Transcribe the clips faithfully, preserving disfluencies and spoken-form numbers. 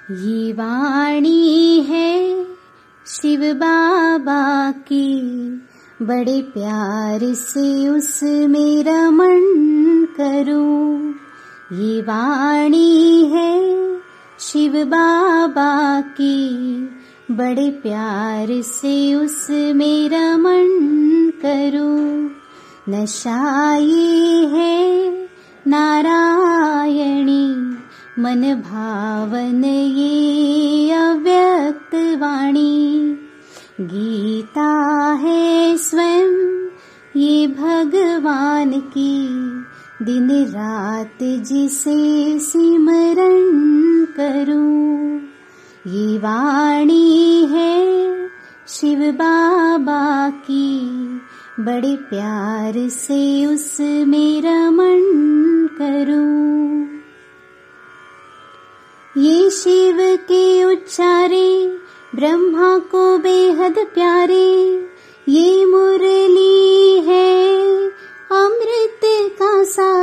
ये वाणी है शिव बाबा की, बड़े प्यार से उसमें रमण करूं। ये वाणी है शिव बाबा की, बड़े प्यार से उसमें रमण करूं। नशा ये है नारायणी, मन भावन ये अव्यक्त वाणी। गीता है स्वयं ये भगवान की, दिन रात जिसे सिमरण करूं। ये वाणी है शिव बाबा की, बड़े प्यार से उसमें रमण करूं। ये शिव के उच्चारे ब्रह्मा को बेहद प्यारे, ये मुरली है अमृत का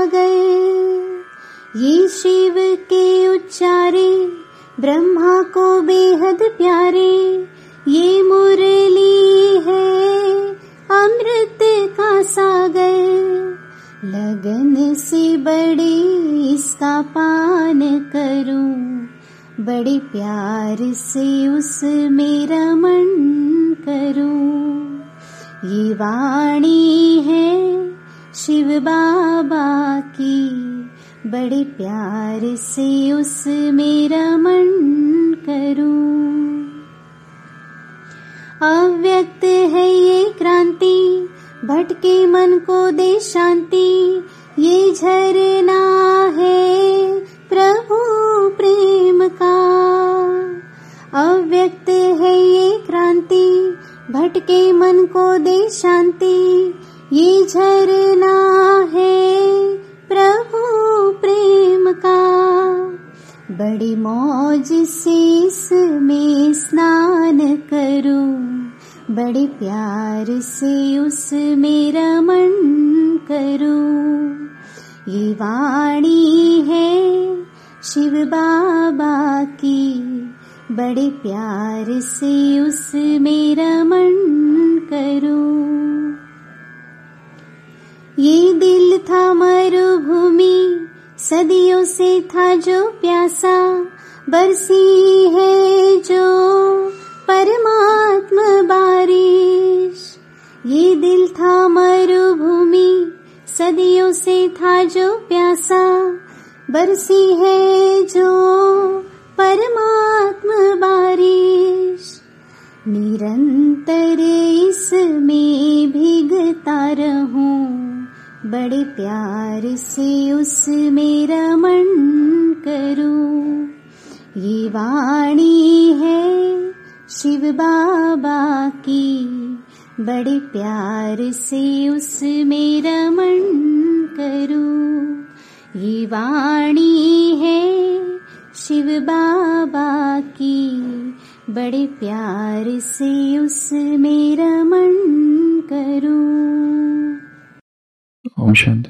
सागर। ये शिव के उच्चारे ब्रह्मा को बेहद प्यारे, ये मुरली है अमृत का सागर। लगन से बड़े इसका पान करूं, बड़े प्यार से उसमें रमण करूं। ये वाणी है शिव बाबा की, बड़े प्यार से उसमें रमण करूं। अव्यक्त है ये क्रांति, भटके मन को दे शांति। ये झरना है प्रभु प्रेम का, अव्यक्त है ये क्रांति, भटके मन को दे शांति। ये झरना है प्रभु प्रेम का, बड़ी मौज से इसमें स्नान करूं, बड़े प्यार से उसमें रमण करूं। ये वाणी है शिव बाबा की, बड़े प्यार से उसमें रमण करूं। ये दिल था मरुभूमि, सदियों से था जो प्यासा, बरसी है जो परमात्मा बारिश। ये दिल था मरुभूमि, सदियों से था जो प्यासा, बरसी है जो परमात्मा बारिश। निरंतर इसमें भीगता रहूं, बड़े प्यार से उसमें रमण करूं। ये वाणी है शिव बाबा की, बड़े प्यार से उसमें रमण करूं। ये वाणी है शिव बाबा की, बड़े प्यार से उसमें रमण करूं। ओम शांति।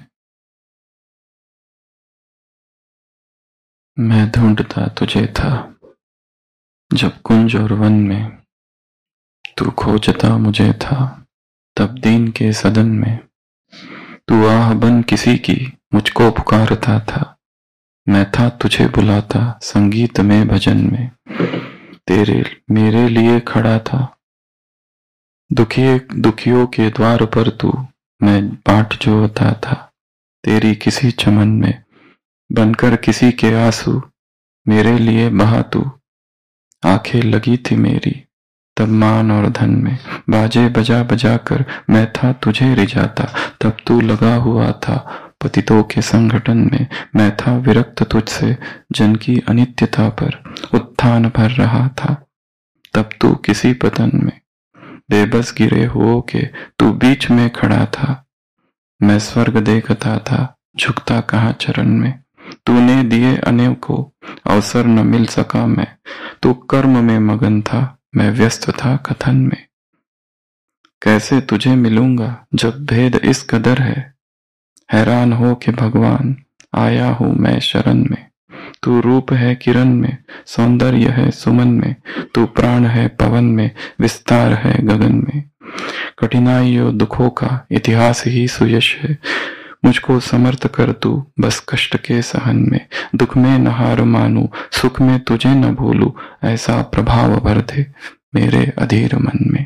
मैं ढूंढता तुझे था जब कुंज और वन में, तू खोजता मुझे था तब दीन के सदन में। तू आह बन किसी की मुझको पुकारता था, मैं था तुझे बुलाता संगीत में भजन में। तेरे मेरे लिए खड़ा था, दुखिए दुखियों के द्वार पर तू, मैं बाट जोता था तेरी किसी चमन में। बनकर किसी के आंसू मेरे लिए बहा तू, आंखें लगी थी मेरी तब मान और धन में। बाजे बजा बजा कर मैं था तुझे रिझाता, तब तू लगा हुआ था पतितों के संगठन में। मैं था विरक्त तुझसे जन की अनित्यता पर, उत्थान भर रहा था तब तू किसी पतन में। बेबस गिरे हुओं के तू बीच में खड़ा था, मैं स्वर्ग देखता था झुकता कहाँ चरण में। तूने दिए अनेकों अवसर न मिल सका मैं, तू कर्म में मगन था मैं व्यस्त था कथन में। कैसे तुझे मिलूंगा जब भेद इस कदर है, हैरान हो कि भगवान आया हूं मैं शरण में। तू रूप है किरण में, सौंदर्य है सुमन में, तू प्राण है पवन में, विस्तार है गगन में। कठिनाइयों दुखों का इतिहास ही सुयश है, मुझको समर्थ कर तू बस कष्ट के सहन में। दुख में न हार मानू, सुख में तुझे न भूलू, ऐसा प्रभाव भर दे मेरे अधीर मन में।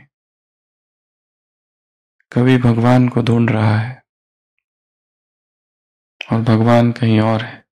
कवि भगवान को ढूंढ रहा है और भगवान कहीं और है।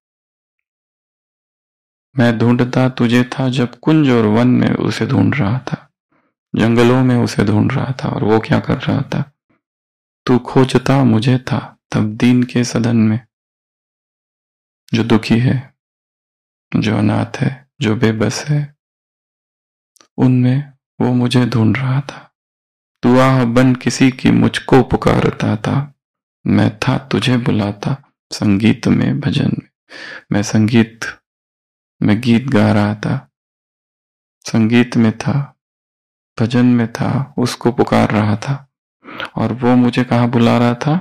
मैं ढूंढता तुझे था जब कुंज और वन में उसे ढूंढ रहा था, जंगलों में उसे ढूंढ रहा था। और वो क्या कर रहा था? तू खोजता मुझे था तब दीन के सदन में। जो दुखी है, जो अनाथ है, जो बेबस है, उनमें वो मुझे ढूंढ रहा था। तू आह बन किसी की मुझको पुकारता था, मैं था तुझे बुलाता संगीत में भजन में। मैं संगीत में गीत गा रहा था, संगीत में था, भजन में था, उसको पुकार रहा था। और वो मुझे कहाँ बुला रहा था?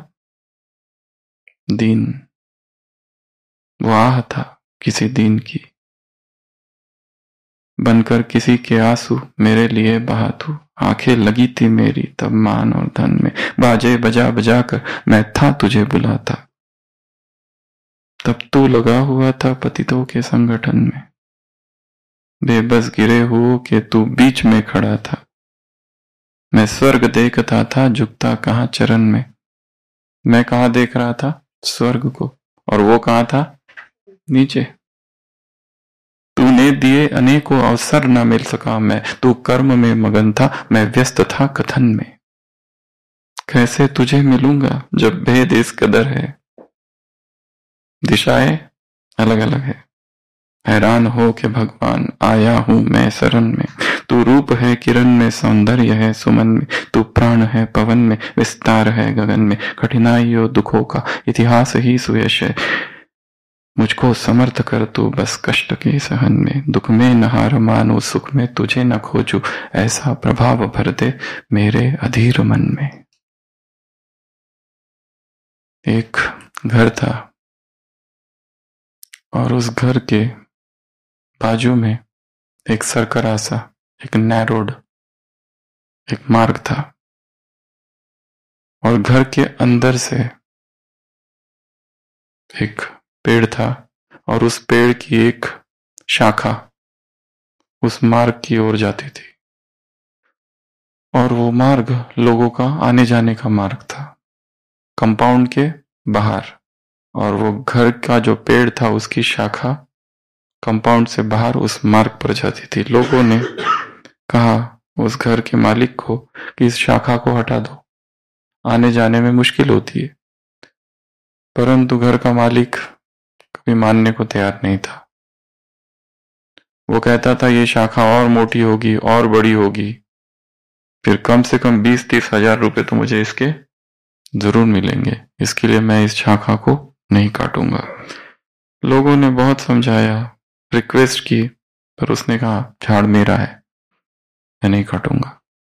दीन। वो आह था किसी दीन की, बनकर किसी के आंसू मेरे लिए बहा तू। आंखें लगी थी मेरी तब मान और धन में, बाजे बजा बजा कर मैं था तुझे बुलाता। तब तू लगा हुआ था पतितों के संगठन में, बेबस गिरे हुओं के तू बीच में खड़ा था। मैं स्वर्ग देखता था झुकता कहाँ चरण में। मैं कहाँ देख रहा था? स्वर्ग को। और वो कहाँ था? नीचे। तूने दिए अनेकों अवसर न मिल सका मैं, तू कर्म में मगन था, मैं व्यस्त था कथन में। कैसे तुझे मिलूंगा जब भेद इस कदर है, दिशाएं अलग अलग है। हैरान हो के भगवान आया हूं मैं शरण में। तू रूप है किरण में, सौंदर्य है सुमन में, तू प्राण है पवन में, विस्तार है गगन में। कठिनाइयों दुखों का इतिहास ही सुयश है, मुझको समर्थ कर तू बस कष्ट के सहन में। दुख में न हार मानू, सुख में तुझे न खोजू, ऐसा प्रभाव भर दे मेरे अधीर मन में। एक घर था और उस घर के बाजू में एक सरकरा सा, एक नैरोड, एक मार्ग था। और घर के अंदर से एक पेड़ था और उस पेड़ की एक शाखा उस मार्ग की ओर जाती थी। और वो मार्ग लोगों का आने जाने का मार्ग था, कंपाउंड के बाहर। और वो घर का जो पेड़ था उसकी शाखा कंपाउंड से बाहर उस मार्ग पर जाती थी। लोगों ने कहा उस घर के मालिक को कि इस शाखा को हटा दो, आने जाने में मुश्किल होती है। परंतु घर का मालिक कभी मानने को तैयार नहीं था। वो कहता था ये शाखा और मोटी होगी और बड़ी होगी, फिर कम से कम बीस तीस हजार रुपए तो मुझे इसके जरूर मिलेंगे, इसके लिए मैं इस शाखा को नहीं काटूंगा। लोगों ने बहुत समझाया, रिक्वेस्ट की, पर उसने कहा झाड़ मेरा है, मैं नहीं काटूंगा।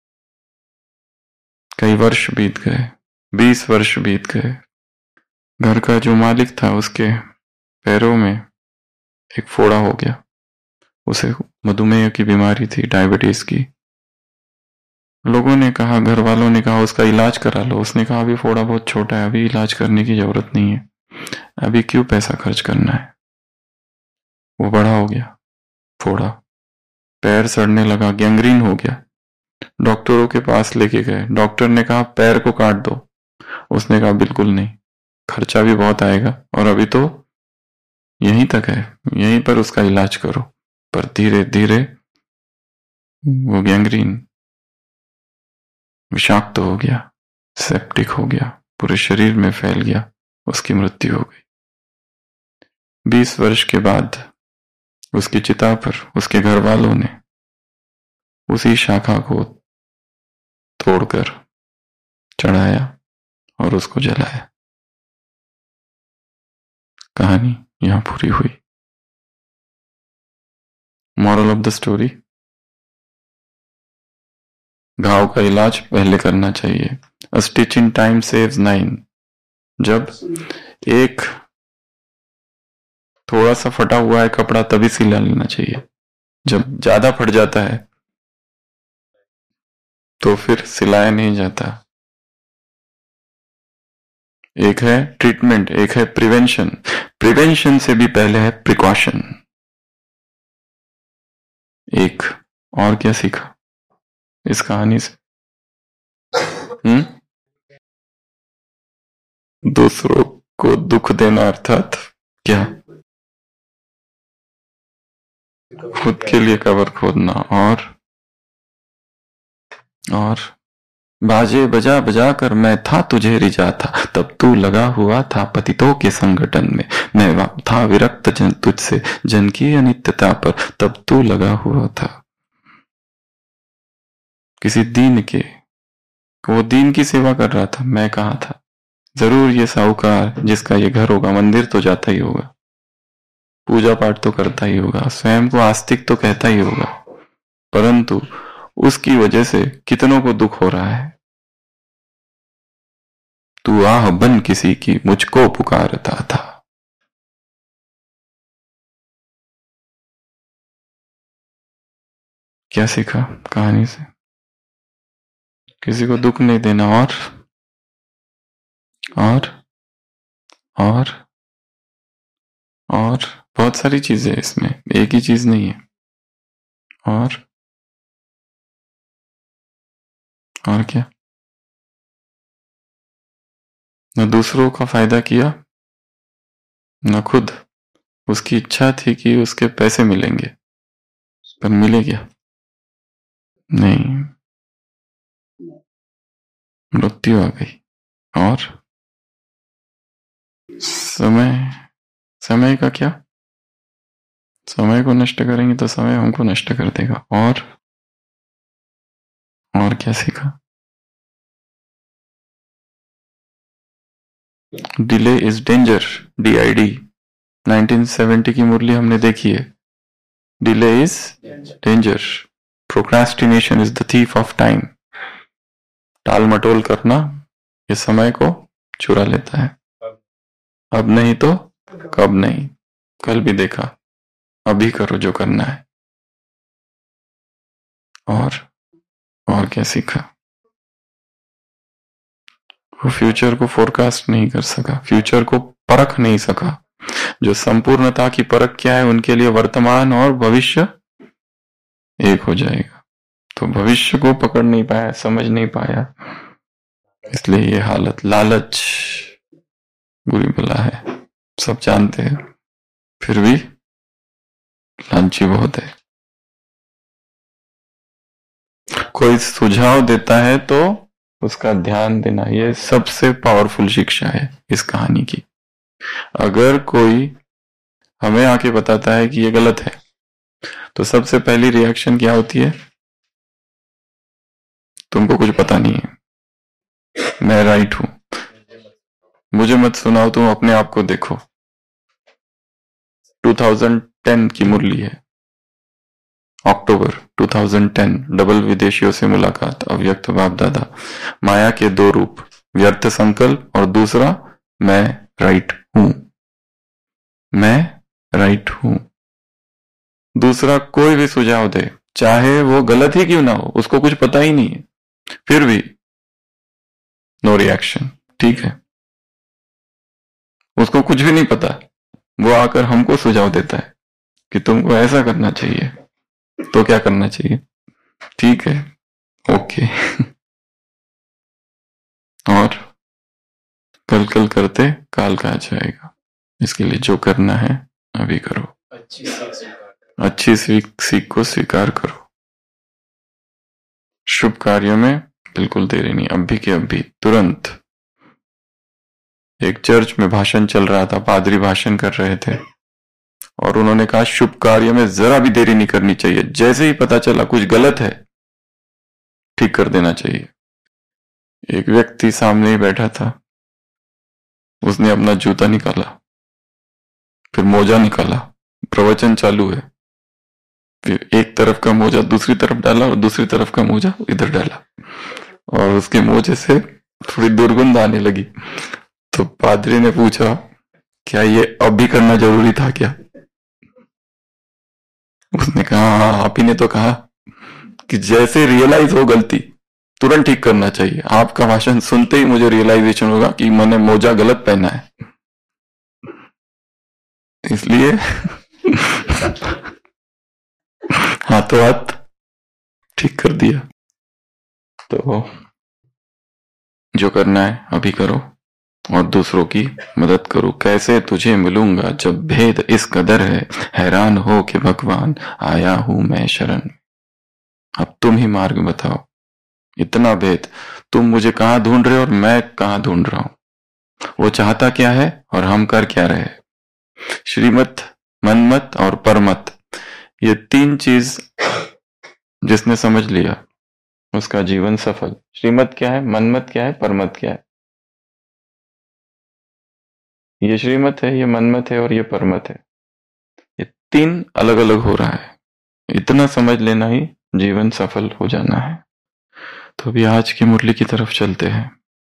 कई वर्ष बीत गए, बीस वर्ष बीत गए। घर का जो मालिक था उसके पैरों में एक फोड़ा हो गया। उसे मधुमेह की बीमारी थी, डायबिटीज की। लोगों ने कहा, घर वालों ने कहा उसका इलाज करा लो। उसने कहा अभी फोड़ा बहुत छोटा है, अभी इलाज करने की जरूरत नहीं है, अभी क्यों पैसा खर्च करना है। वो बड़ा हो गया फोड़ा, पैर सड़ने लगा, गैंग्रीन हो गया। डॉक्टरों के पास लेके गए, डॉक्टर ने कहा पैर को काट दो। उसने कहा बिल्कुल नहीं, खर्चा भी बहुत आएगा और अभी तो यहीं तक है, यहीं पर उसका इलाज करो। पर धीरे धीरे वो गैंग्रीन विषाक्त हो गया, सेप्टिक हो गया, पूरे शरीर में फैल गया, उसकी मृत्यु हो गई। बीस वर्ष के बाद उसकी चिता पर उसके घर वालों ने उसी शाखा को तोड़कर चढ़ाया और उसको जलाया। कहानी यहां पूरी हुई। मॉरल ऑफ द स्टोरी, घाव का इलाज पहले करना चाहिए। A stitch in time saves nine. जब एक थोड़ा सा फटा हुआ है कपड़ा तभी सिला लेना चाहिए। जब ज्यादा फट जाता है तो फिर सिलाया नहीं जाता। एक है ट्रीटमेंट, एक है प्रिवेंशन। प्रिवेंशन से भी पहले है प्रिकॉशन। एक और क्या सीखा इस कहानी से? हम्म दूसरों को दुख देना अर्थात क्या? खुद के लिए कबर खोदना। और और बाजे बजा बजा कर मैं था तुझे रिझा था, तब तू लगा हुआ था पतितों के संगठन में। मैं था विरक्त जन तुझसे जन की अनित्यता पर, तब तू लगा हुआ था। किसी दीन के, वो दीन की सेवा कर रहा था, मैं कहा था। जरूर ये साहूकार जिसका ये घर होगा, मंदिर तो जाता ही होगा, पूजा पाठ तो करता ही होगा, स्वयं को आस्तिक तो कहता ही होगा, परंतु उसकी वजह से कितनों को दुख हो रहा है। तू आह बन किसी की मुझको पुकारता था। क्या सीखा कहानी से? किसी को दुख नहीं देना। और और और और बहुत सारी चीजें इसमें, एक ही चीज नहीं है। और और क्या? न दूसरों का फायदा किया, न खुद। उसकी इच्छा थी कि उसके पैसे मिलेंगे, पर मिले क्या? नहीं, मृत्यु आ गई। और समय, समय का क्या? समय को नष्ट करेंगे तो समय हमको नष्ट कर देगा। और और क्या सीखा? Delay is danger, D I D nineteen seventy की मुरली हमने देखी है। Delay is danger, procrastination is the thief of time. टाल मटोल करना ये समय को चुरा लेता है। अब नहीं तो कब नहीं, कल भी देखा, अभी करो जो करना है। और और क्या सीखा? वो फ्यूचर को फोरकास्ट नहीं कर सका, फ्यूचर को परख नहीं सका। जो संपूर्णता की परख क्या है, उनके लिए वर्तमान और भविष्य एक हो जाएगा। तो भविष्य को पकड़ नहीं पाया, समझ नहीं पाया, इसलिए ये हालत। लालच बुरी बला है, सब जानते हैं, फिर भी लालची बहुत है। कोई सुझाव देता है तो उसका ध्यान देना, ये सबसे पावरफुल शिक्षा है इस कहानी की। अगर कोई हमें आके बताता है कि ये गलत है, तो सबसे पहली रिएक्शन क्या होती है? तुमको कुछ पता नहीं है, मैं राइट हूं, मुझे मत सुनाओ, तुम अपने आप को देखो। दो हज़ार दस की मुरली है, अक्टूबर दो हज़ार दस। डबल विदेशियों से मुलाकात, अव्यक्त बाप दादा, माया के दो रूप, व्यर्थ संकल्प और दूसरा मैं राइट हूं। मैं राइट हूं। दूसरा कोई भी सुझाव दे, चाहे वो गलत ही क्यों ना हो, उसको कुछ पता ही नहीं है, फिर भी नो रिएक्शन। ठीक है, उसको कुछ भी नहीं पता, वो आकर हमको सुझाव देता है कि तुमको ऐसा करना चाहिए, तो क्या करना चाहिए? ठीक है, ओके। और कल कल करते काल का आ जाएगा, इसके लिए जो करना है अभी करो। अच्छी सीख को स्वीकार करो। शुभ कार्यों में बिल्कुल देरी नहीं, अभी के अभी, तुरंत। एक चर्च में भाषण चल रहा था, पादरी भाषण कर रहे थे और उन्होंने कहा शुभ कार्य में जरा भी देरी नहीं करनी चाहिए, जैसे ही पता चला कुछ गलत है ठीक कर देना चाहिए। एक व्यक्ति सामने ही बैठा था, उसने अपना जूता निकाला, फिर मोजा निकाला, प्रवचन चालू है, फिर एक तरफ का मोजा दूसरी तरफ डाला और दूसरी तरफ का मोजा इधर डाला और उसके मोजे से थोड़ी दुर्गंध आने लगी। तो पादरी ने पूछा क्या ये अब भी करना जरूरी था क्या? उसने कहा हाँ, आप ही ने तो कहा कि जैसे रियलाइज हो गलती तुरंत ठीक करना चाहिए। आपका भाषण सुनते ही मुझे रियलाइजेशन होगा कि मैंने मोजा गलत पहना है, इसलिए हाथों हाथ ठीक कर दिया। तो जो करना है अभी करो और दूसरों की मदद करो। कैसे तुझे मिलूंगा जब भेद इस कदर है, हैरान हो कि भगवान आया हूं मैं शरण। अब तुम ही मार्ग बताओ, इतना भेद, तुम मुझे कहां ढूंढ रहे हो और मैं कहां ढूंढ रहा हूं। वो चाहता क्या है और हम कर क्या रहे। श्रीमत, मनमत और परमत, ये तीन चीज जिसने समझ लिया उसका जीवन सफल। श्रीमत क्या है, मनमत क्या है, परमत क्या है? ये श्रीमत है, ये मनमत है और ये परमत है। ये तीन अलग अलग हो रहा है, इतना समझ लेना ही जीवन सफल हो जाना है। तो अभी आज की मुरली की तरफ चलते हैं।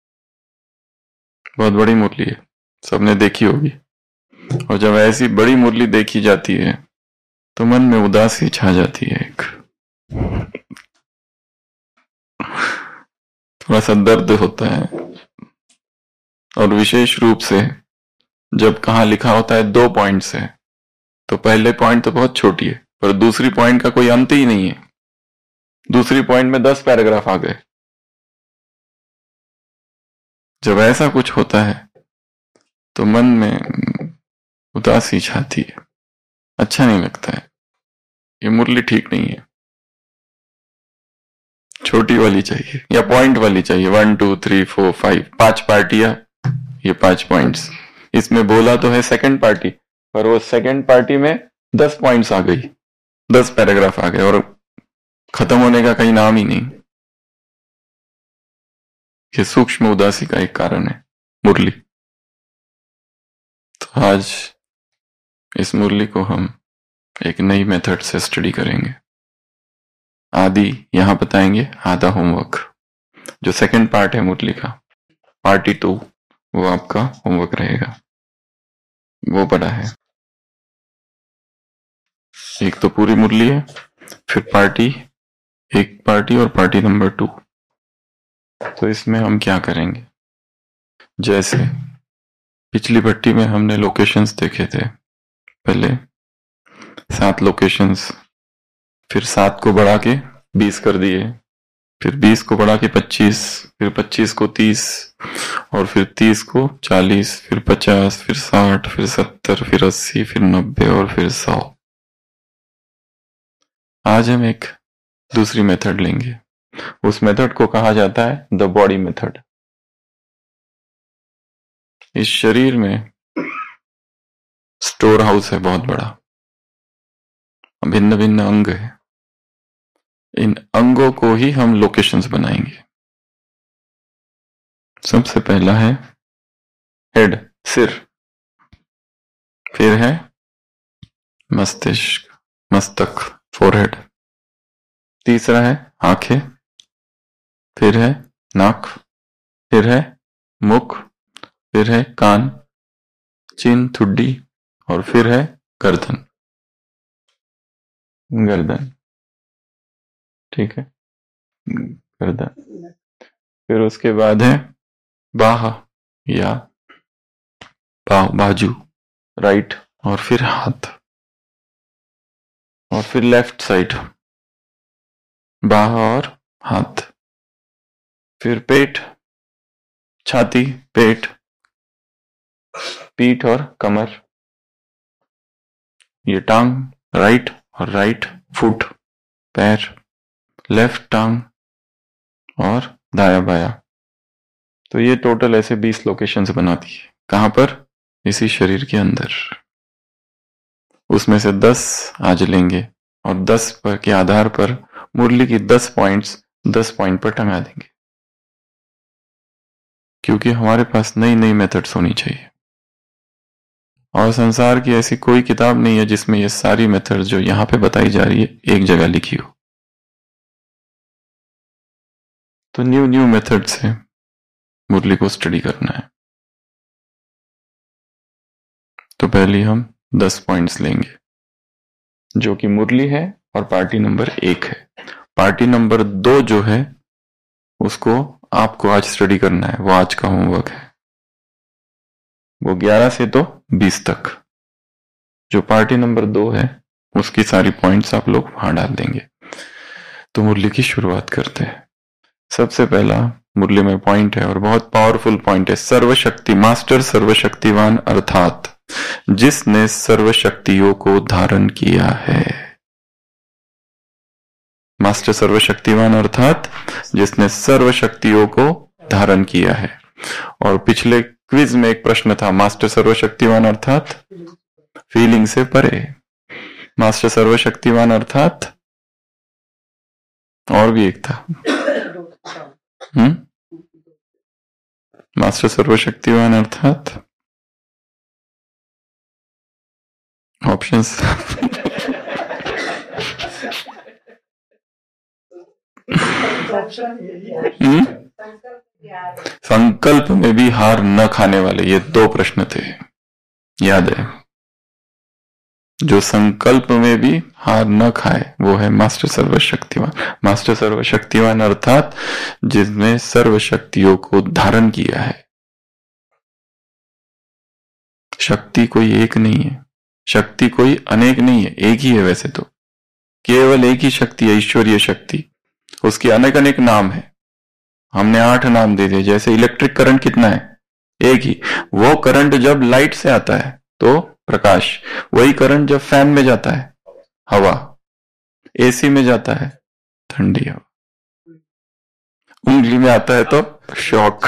बहुत बड़ी मुरली है, सबने देखी होगी, और जब ऐसी बड़ी मुरली देखी जाती है तो मन में उदासी छा जाती है, एक थोड़ा सा दर्द होता है। और विशेष रूप से जब कहा लिखा होता है दो पॉइंट्स है, तो पहले पॉइंट तो बहुत छोटी है पर दूसरी पॉइंट का कोई अंत ही नहीं है। दूसरी पॉइंट में दस पैराग्राफ आ गए। जब ऐसा कुछ होता है तो मन में उदासी छाती है, अच्छा नहीं लगता है। ये मुरली ठीक नहीं है, छोटी वाली चाहिए या पॉइंट वाली चाहिए। One two three four five, पांच पार्टियां, ये पांच पॉइंट्स। इसमें बोला तो है सेकंड पार्टी, पर वो सेकंड पार्टी में दस पॉइंट्स आ गई, दस पैराग्राफ आ गए और खत्म होने का कहीं नाम ही नहीं। ये सूक्ष्म उदासी का एक कारण है मुरली। तो आज इस मुरली को हम एक नई मेथड से स्टडी करेंगे। आदि यहां बताएंगे, आधा होमवर्क। जो सेकंड पार्ट है मुरली का, पार्टी टू, वो आपका होमवर्क रहेगा, वो बड़ा है। एक तो पूरी मुरली है, फिर पार्टी, एक पार्टी और पार्टी नंबर टू। तो इसमें हम क्या करेंगे, जैसे पिछली पट्टी में हमने लोकेशंस देखे थे। पहले सात लोकेशंस, फिर सात को बढ़ा के बीस कर दिए, फिर बीस को बढ़ा के पच्चीस, फिर पच्चीस को तीस, और फिर तीस को चालीस, फिर पचास, फिर साठ, फिर सत्तर, फिर अस्सी, फिर नब्बे और फिर सौ। आज हम एक दूसरी मेथड लेंगे। उस मेथड को कहा जाता है द बॉडी मेथड। इस शरीर में स्टोर हाउस है बहुत बड़ा, भिन्न भिन्न अंग है। इन अंगों को ही हम लोकेशंस बनाएंगे। सबसे पहला है हेड, सिर, फिर है मस्तिष्क, मस्तक, फोरहेड, तीसरा है आंखें, फिर है नाक, फिर है मुख, फिर है कान, चिन, ठुड्डी, और फिर है गर्दन। गर्दन, ठीक है, गर्दन। फिर उसके बाद है बाह या बाह, बाजू, राइट, और फिर हाथ, और फिर लेफ्ट साइड, बाह और हाथ, फिर पेट, छाती, पेट, पीठ और कमर, ये टांग, राइट, और राइट फुट, पैर, लेफ्ट टांग और दाया बाया। तो ये टोटल ऐसे बीस लोकेशंस बनाती है। कहां पर? इसी शरीर के अंदर। उसमें से दस आज लेंगे और दस पर के आधार पर मुरली की दस पॉइंट्स दस पॉइंट पर टंगा देंगे, क्योंकि हमारे पास नई नई मेथड्स होनी चाहिए। और संसार की ऐसी कोई किताब नहीं है जिसमें ये सारी मेथड्स जो यहां पे बताई जा रही है एक जगह लिखी हो। तो न्यू न्यू मेथड से मुरली को स्टडी करना है। तो पहले हम दस पॉइंट्स लेंगे, जो कि मुरली है और पार्टी नंबर एक है। पार्टी नंबर दो जो है उसको आपको आज स्टडी करना है, वो आज का होमवर्क है। वो ग्यारह से तो बीस तक। जो पार्टी नंबर दो है उसकी सारी पॉइंट्स आप लोग वहां डाल देंगे। तो मुरली की शुरुआत करते हैं। सबसे पहला मुरली में पॉइंट है और बहुत पावरफुल पॉइंट है, सर्वशक्ति, मास्टर सर्वशक्तिवान अर्थात जिसने सर्वशक्तियों को धारण किया है। मास्टर सर्वशक्तिवान अर्थात जिसने सर्वशक्तियों को धारण किया है। और पिछले क्विज में एक प्रश्न था, मास्टर सर्वशक्तिवान अर्थात फीलिंग से परे। मास्टर सर्वशक्तिवान अर्थात और भी एक था, हम्म मास्टर सर्वशक्तिवान अर्थात ऑप्शंस हम्म संकल्प में भी हार न खाने वाले, ये दो प्रश्न थे, याद है। जो संकल्प में भी हार न खाए वो है मास्टर सर्वशक्तिवान। मास्टर सर्वशक्तिवान अर्थात जिसने सर्वशक्तियों को धारण किया है। शक्ति कोई एक नहीं है, शक्ति कोई अनेक नहीं है, एक ही है। वैसे तो केवल एक ही शक्ति है, ईश्वरीय शक्ति। उसके अनेक अनेक नाम है, हमने आठ नाम दे दिए। जैसे इलेक्ट्रिक करंट कितना है? एक ही। वो करंट जब लाइट से आता है तो प्रकाश, वही करंट जब फैन में जाता है हवा, एसी में जाता है ठंडी हवा, उंगली में आता है तो शॉक।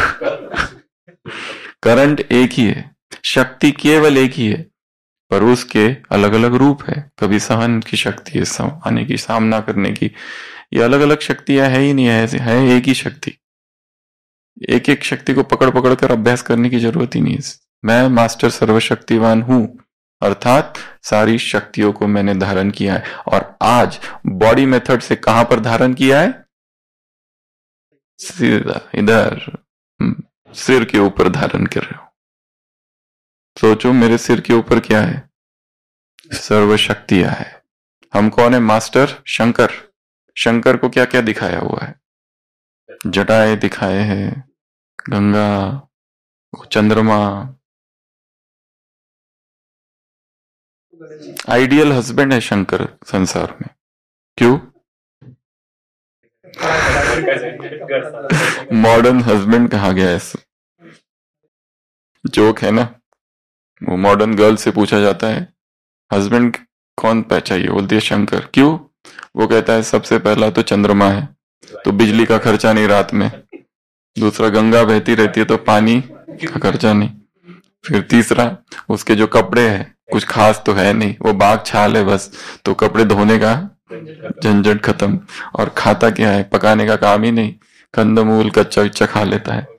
करंट एक ही है, शक्ति केवल एक ही है, पर उसके अलग अलग रूप है। कभी सहन की शक्ति है, आने की, सामना करने की। ये अलग अलग शक्तियां है ही नहीं है, है एक ही शक्ति। एक एक शक्ति को पकड़ पकड़ कर अभ्यास करने की जरूरत ही नहीं है। मैं मास्टर सर्वशक्तिवान हूं अर्थात सारी शक्तियों को मैंने धारण किया है। और आज बॉडी मेथड से कहां पर धारण किया है? सीधा इधर सिर के ऊपर धारण कर रहे हो। सोचो मेरे सिर के ऊपर क्या है? सर्वशक्तियां है। हम कौन है? मास्टर शंकर। शंकर को क्या क्या दिखाया हुआ है? जटाएं दिखाए हैं, गंगा, चंद्रमा। आइडियल हस्बैंड है शंकर संसार में। क्यों? मॉडर्न हस्बैंड कहा गया है। जोक है ना, वो मॉडर्न गर्ल से पूछा जाता है हस्बैंड कौन चाहिए, बोलती है शंकर। क्यों? वो कहता है सबसे पहला तो चंद्रमा है, तो बिजली का खर्चा नहीं रात में। दूसरा, गंगा बहती रहती है तो पानी का खर्चा नहीं। फिर तीसरा, उसके जो कपड़े हैं कुछ खास तो है नहीं, वो बाग छाल है बस, तो कपड़े धोने का झंझट खत्म। और खाता क्या है? पकाने का काम ही नहीं, कंदमूल कच्चा विच्चा खा लेता है।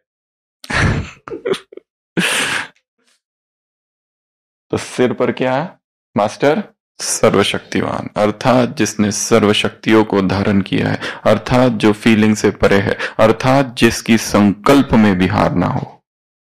तो सिर पर क्या है? मास्टर सर्वशक्तिवान अर्थात जिसने सर्वशक्तियों को धारण किया है, अर्थात जो फीलिंग से परे है, अर्थात जिसकी संकल्प में भी हार ना हो।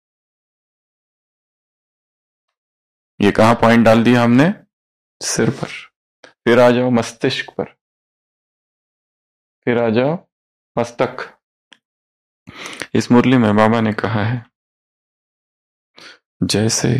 ये कहां पॉइंट डाल दिया हमने? सिर पर। फिर आ जाओ मस्तिष्क पर, फिर आ जाओ मस्तक। इस मुरली में बाबा ने कहा है जैसे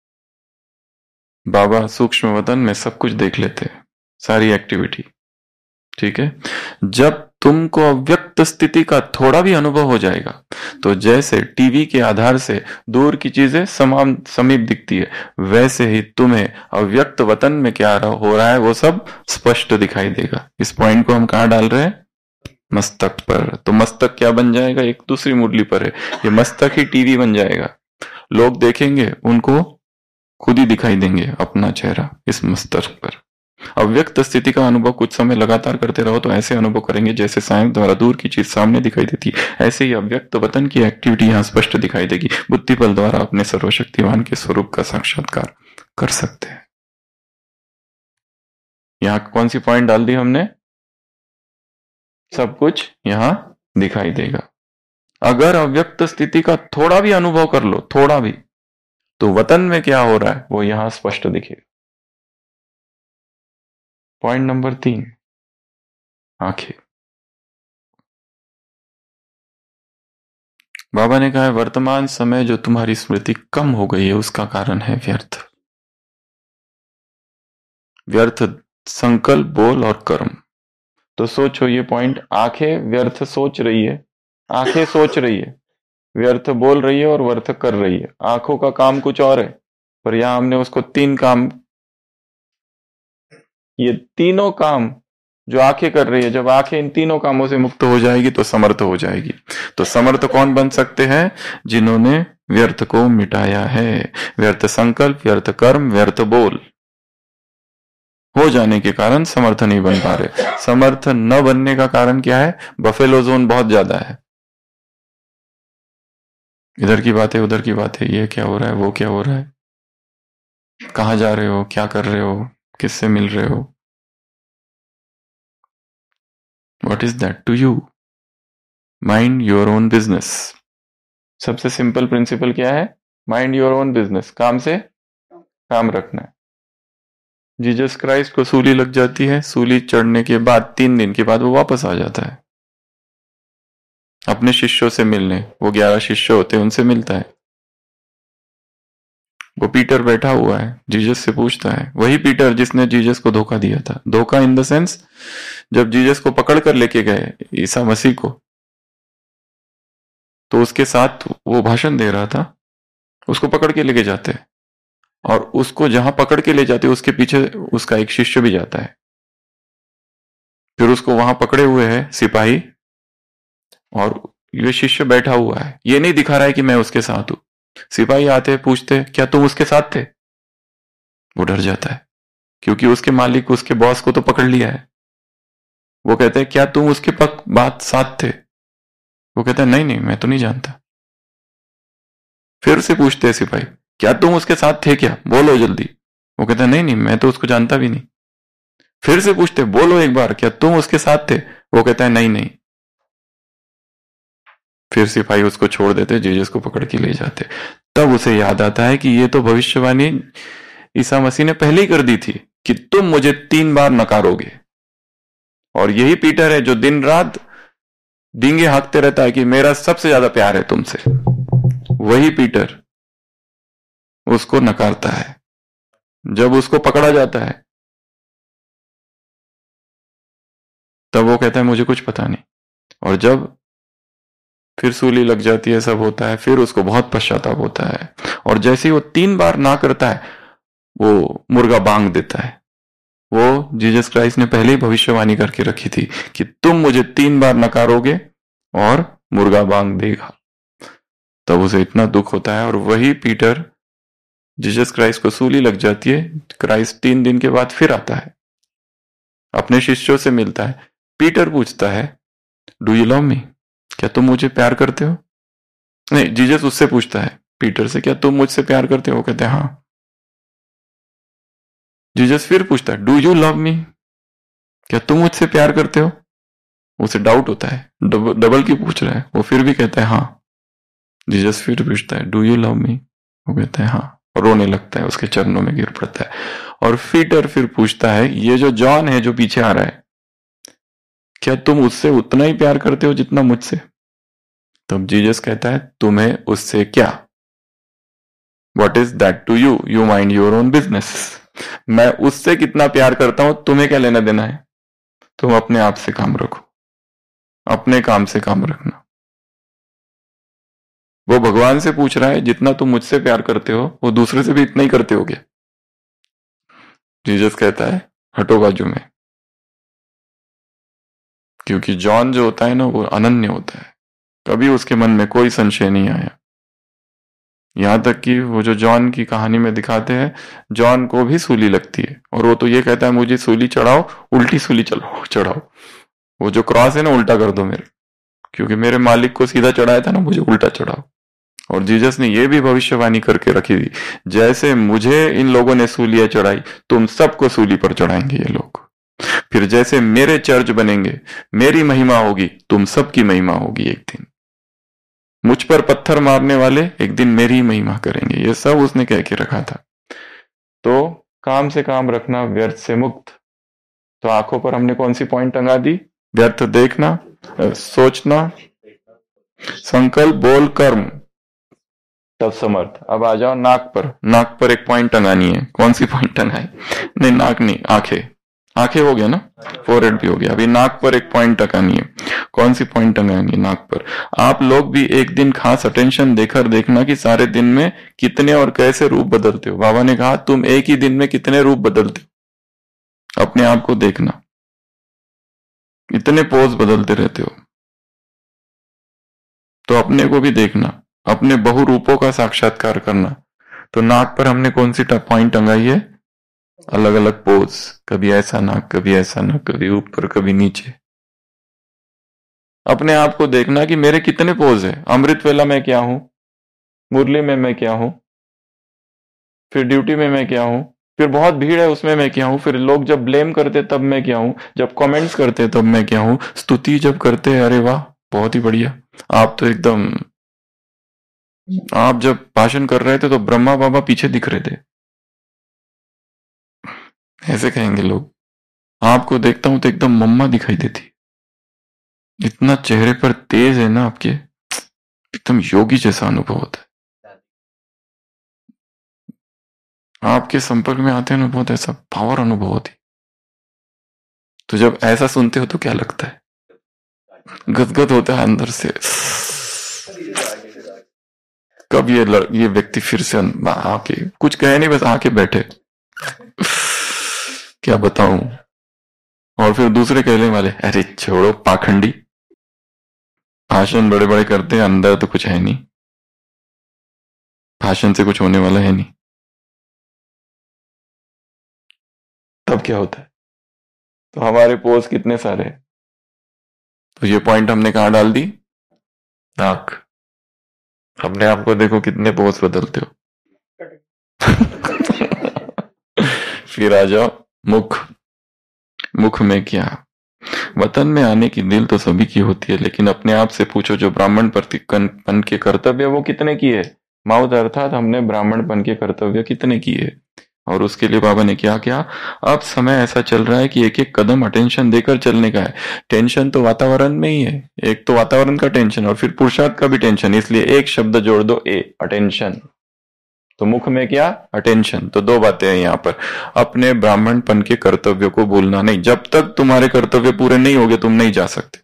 बाबा सूक्ष्म वतन में सब कुछ देख लेते हैं, सारी एक्टिविटी, ठीक है। जब तुमको अव्यक्त स्थिति का थोड़ा भी अनुभव हो जाएगा तो जैसे टीवी के आधार से दूर की चीजें समान समीप दिखती है, वैसे ही तुम्हें अव्यक्त वतन में क्या हो रहा है वो सब स्पष्ट दिखाई देगा। इस पॉइंट को हम कहाँ डाल रहे हैं? मस्तक पर। तो मस्तक क्या बन जाएगा? एक दूसरी मुरली पर है, ये मस्तक ही टीवी बन जाएगा। लोग देखेंगे, उनको खुद ही दिखाई देंगे अपना चेहरा इस मस्तक पर। अव्यक्त स्थिति का अनुभव कुछ समय लगातार करते रहो तो ऐसे अनुभव करेंगे जैसे साइंस द्वारा दूर की चीज सामने दिखाई देती है। ऐसे ही अव्यक्त वतन की एक्टिविटी यहाँ स्पष्ट दिखाई देगी। बुद्धि बल द्वारा अपने सर्वशक्तिवान के स्वरूप का साक्षात्कार कर सकते हैं। यहाँ कौन सी पॉइंट डाल दी हमने? सब कुछ यहाँ दिखाई देगा। अगर अव्यक्त स्थिति का थोड़ा भी अनुभव कर लो, थोड़ा भी, तो वतन में क्या हो रहा है वो यहां स्पष्ट दिखेगा। पॉइंट नंबर तीन, आंखें। बाबा ने कहा है वर्तमान समय जो तुम्हारी स्मृति कम हो गई है उसका कारण है व्यर्थ। व्यर्थ संकल्प, बोल और कर्म। तो सोचो ये पॉइंट, आंखें व्यर्थ सोच रही है, आंखें सोच रही है, व्यर्थ बोल रही है और व्यर्थ कर रही है। आंखों का काम कुछ और है, पर यहां हमने उसको तीन काम, ये तीनों काम जो आंखें कर रही है, जब आंखें इन तीनों कामों से मुक्त हो जाएगी तो समर्थ हो जाएगी। तो समर्थ कौन बन सकते हैं? जिन्होंने व्यर्थ को मिटाया है। व्यर्थ संकल्प, व्यर्थ कर्म, व्यर्थ बोल हो जाने के कारण समर्थ नहीं बन पा रहे। समर्थ न बनने का कारण क्या है? बफेलो जोन बहुत ज्यादा है, इधर की बातें उधर की बातें, ये क्या हो रहा है, वो क्या हो रहा है, कहां जा रहे हो, क्या कर रहे हो, किससे मिल रहे हो, what is that to you? Mind your own business. सबसे सिंपल प्रिंसिपल क्या है? माइंड योर ओन बिजनेस, काम से काम रखना है। जीसस क्राइस्ट को सूली लग जाती है, सूली चढ़ने के बाद तीन दिन के बाद वो वापस आ जाता है अपने शिष्यों से मिलने। वो ग्यारह शिष्य होते हैं, उनसे मिलता है। वो पीटर बैठा हुआ है, जीसस से पूछता है, वही पीटर जिसने जीसस को धोखा दिया था। धोखा इन द सेंस, जब जीसस को पकड़ कर लेके गए ईसा मसीह को, तो उसके साथ वो भाषण दे रहा था, उसको पकड़ के लेके जाते हैं, और उसको जहां पकड़ के ले जाते उसके पीछे उसका एक शिष्य भी जाता है। फिर उसको वहां पकड़े हुए है सिपाही, और ये शिष्य बैठा हुआ है, ये नहीं दिखा रहा है कि मैं उसके साथ हूं। सिपाही आते, पूछते क्या तुम उसके साथ थे? वो डर जाता है, क्योंकि उसके मालिक, उसके बॉस को तो पकड़ लिया है। वो कहते हैं क्या तुम उसके पक बात साथ थे? वो कहता है नहीं नहीं, मैं तो नहीं जानता। फिर से पूछते हैं सिपाही, क्या तुम उसके साथ थे क्या, बोलो जल्दी। वो कहता है नहीं नहीं, मैं तो उसको जानता भी नहीं। फिर से पूछते, बोलो एक बार, क्या तुम उसके साथ थे? वो कहता है नहीं नहीं। फिर सिपाही उसको छोड़ देते, जीसस को पकड़ के ले जाते। तब उसे याद आता है कि ये तो भविष्यवाणी ईसा मसीह ने पहले ही कर दी थी कि तुम मुझे तीन बार नकारोगे। और यही पीटर है जो दिन रात डींगे हाँकते रहता है कि मेरा सबसे ज्यादा प्यार है तुमसे। वही पीटर उसको नकारता है। जब उसको पकड़ा जाता है तब वो कहता है मुझे कुछ पता नहीं। और जब फिर सूली लग जाती है, सब होता है, फिर उसको बहुत पश्चाताप होता है। और जैसे ही वो तीन बार ना करता है, वो मुर्गा बांग देता है। वो जीसस क्राइस्ट ने पहले ही भविष्यवाणी करके रखी थी कि तुम मुझे तीन बार नकारोगे और मुर्गा बांग देगा। तब उसे इतना दुख होता है। और वही पीटर, जीसस क्राइस्ट को सूली लग जाती है, क्राइस्ट तीन दिन के बाद फिर आता है, अपने शिष्यों से मिलता है। पीटर पूछता है, डू यू लव मी? क्या तुम मुझे प्यार करते हो? नहीं, जीसस उससे पूछता है पीटर से, क्या तुम मुझसे प्यार करते हो? वो कहते हैं हाँ। जीसस फिर पूछता है, डू यू लव मी? क्या तुम मुझसे प्यार करते हो? उसे डाउट होता है, डब, डबल की पूछ रहा है। वो फिर भी कहता है हाँ। जीसस फिर पूछता है, डू यू लव मी? वो कहता है हाँ, और रोने लगता है, उसके चरणों में गिर पड़ता है। और पीटर फिर पूछता है, ये जो जॉन है जो पीछे आ रहा है, क्या तुम उससे उतना ही प्यार करते हो जितना मुझसे? तब जीसस कहता है, तुम्हें उससे क्या? What is that to you? You mind your own business. मैं उससे कितना प्यार करता हूं तुम्हें क्या लेना देना है? तुम अपने आप से काम रखो, अपने काम से काम रखना। वो भगवान से पूछ रहा है, जितना तुम मुझसे प्यार करते हो वो दूसरे से भी इतना ही करते हो क्या? जीसस कहता है, हटो बाजू में। क्योंकि जॉन जो होता है ना, वो अनन्य होता है, कभी उसके मन में कोई संशय नहीं आया। यहां तक कि वो जो जॉन की कहानी में दिखाते हैं, जॉन को भी सूली लगती है, और वो तो ये कहता है मुझे सूली चढ़ाओ, उल्टी सूली चलो चढ़ाओ। वो जो क्रॉस है ना, उल्टा कर दो मेरे, क्योंकि मेरे मालिक को सीधा चढ़ाया था ना, मुझे उल्टा चढ़ाओ। और जीसस ने यह भी भविष्यवाणी करके रखी थी, जैसे मुझे इन लोगों ने सूलियां चढ़ाई, तुम सबको सूली पर चढ़ाएंगे ये लोग। फिर जैसे मेरे चर्च बनेंगे, मेरी महिमा होगी, तुम सबकी महिमा होगी एक दिन। मुझ पर पत्थर मारने वाले एक दिन मेरी महिमा करेंगे, ये सब उसने कह के रखा था। तो काम से काम रखना, व्यर्थ से मुक्त। तो आंखों पर हमने कौन सी पॉइंट टंगा दी? व्यर्थ देखना, सोचना, संकल्प, बोल, कर्म, तब समर्थ। अब आ जाओ नाक पर। नाक पर एक पॉइंट टंगानी है। कौन सी पॉइंट टंगाई? नहीं नाक नहीं, आंखें। आंखें हो गया ना, फोरहेड भी हो गया। अभी नाक पर एक पॉइंट टंगानी है। कौन सी पॉइंट टंगानी है? नाक पर। आप लोग भी एक दिन खास अटेंशन देकर देखना कि सारे दिन में कितने और कैसे रूप बदलते हो। बाबा ने कहा तुम एक ही दिन में कितने रूप बदलते हो, अपने आप को देखना, इतने पोज बदलते रहते हो। तो अपने को भी देखना, अपने बहु रूपों का साक्षात्कार करना। तो नाक पर हमने कौन सी पॉइंट टंगाई है? अलग अलग पोज, कभी ऐसा नाक, कभी ऐसा नाक, कभी ऊपर, कभी नीचे। अपने आप को देखना कि मेरे कितने पोज है। अमृत वेला में क्या हूं, मुरली में मैं क्या हूं, फिर ड्यूटी में मैं क्या हूं, फिर बहुत भीड़ है उसमें मैं क्या हूं, फिर लोग जब ब्लेम करते तब मैं क्या हूं, जब कमेंट्स करते तब मैं क्या हूं, स्तुति जब करते अरे वाह बहुत ही बढ़िया, आप तो एकदम। आप जब भाषण कर रहे थे तो ब्रह्मा बाबा पीछे दिख रहे थे, ऐसे कहेंगे लोग। आपको देखता हूं तो एकदम मम्मा दिखाई देती, इतना चेहरे पर तेज है ना आपके, एकदम योगी जैसा अनुभव होता है। आपके संपर्क में आते हैं ना, बहुत ऐसा पावर अनुभव होती। तो जब ऐसा सुनते हो तो क्या लगता है? गदगद होता है अंदर से। कब ये लड़, ये व्यक्ति फिर से आके कुछ कहे नहीं, बस आके बैठे, क्या बताऊं। और फिर दूसरे कहने वाले अरे छोड़ो पाखंडी, भाषण बड़े बड़े करते हैं, अंदर तो कुछ है नहीं, भाषण से कुछ होने वाला है नहीं। तब क्या होता है? तो हमारे पोज कितने सारे। तो ये पॉइंट हमने कहां डाल दी? नाक। अपने आप को देखो कितने पोज बदलते हो। फिर आ जाओ मुख। मुख में क्या? वतन में आने की दिल तो सभी की होती है, लेकिन अपने आप से पूछो जो ब्राह्मण पन के कर्तव्य वो कितने किए? माउद अर्थात हमने ब्राह्मणपन के कर्तव्य कितने किए? और उसके लिए बाबा ने क्या किया? अब समय ऐसा चल रहा है कि एक एक कदम अटेंशन देकर चलने का है। टेंशन तो वातावरण में ही है, एक तो वातावरण का टेंशन और फिर पुरुषार्थ का भी टेंशन, इसलिए एक शब्द जोड़ दो, ए, अटेंशन। तो मुख में क्या? अटेंशन। तो दो बातें हैं यहाँ पर, अपने ब्राह्मणपन के कर्तव्यों को भूलना नहीं। जब तक तुम्हारे कर्तव्य पूरे नहीं होंगे तुम नहीं जा सकते।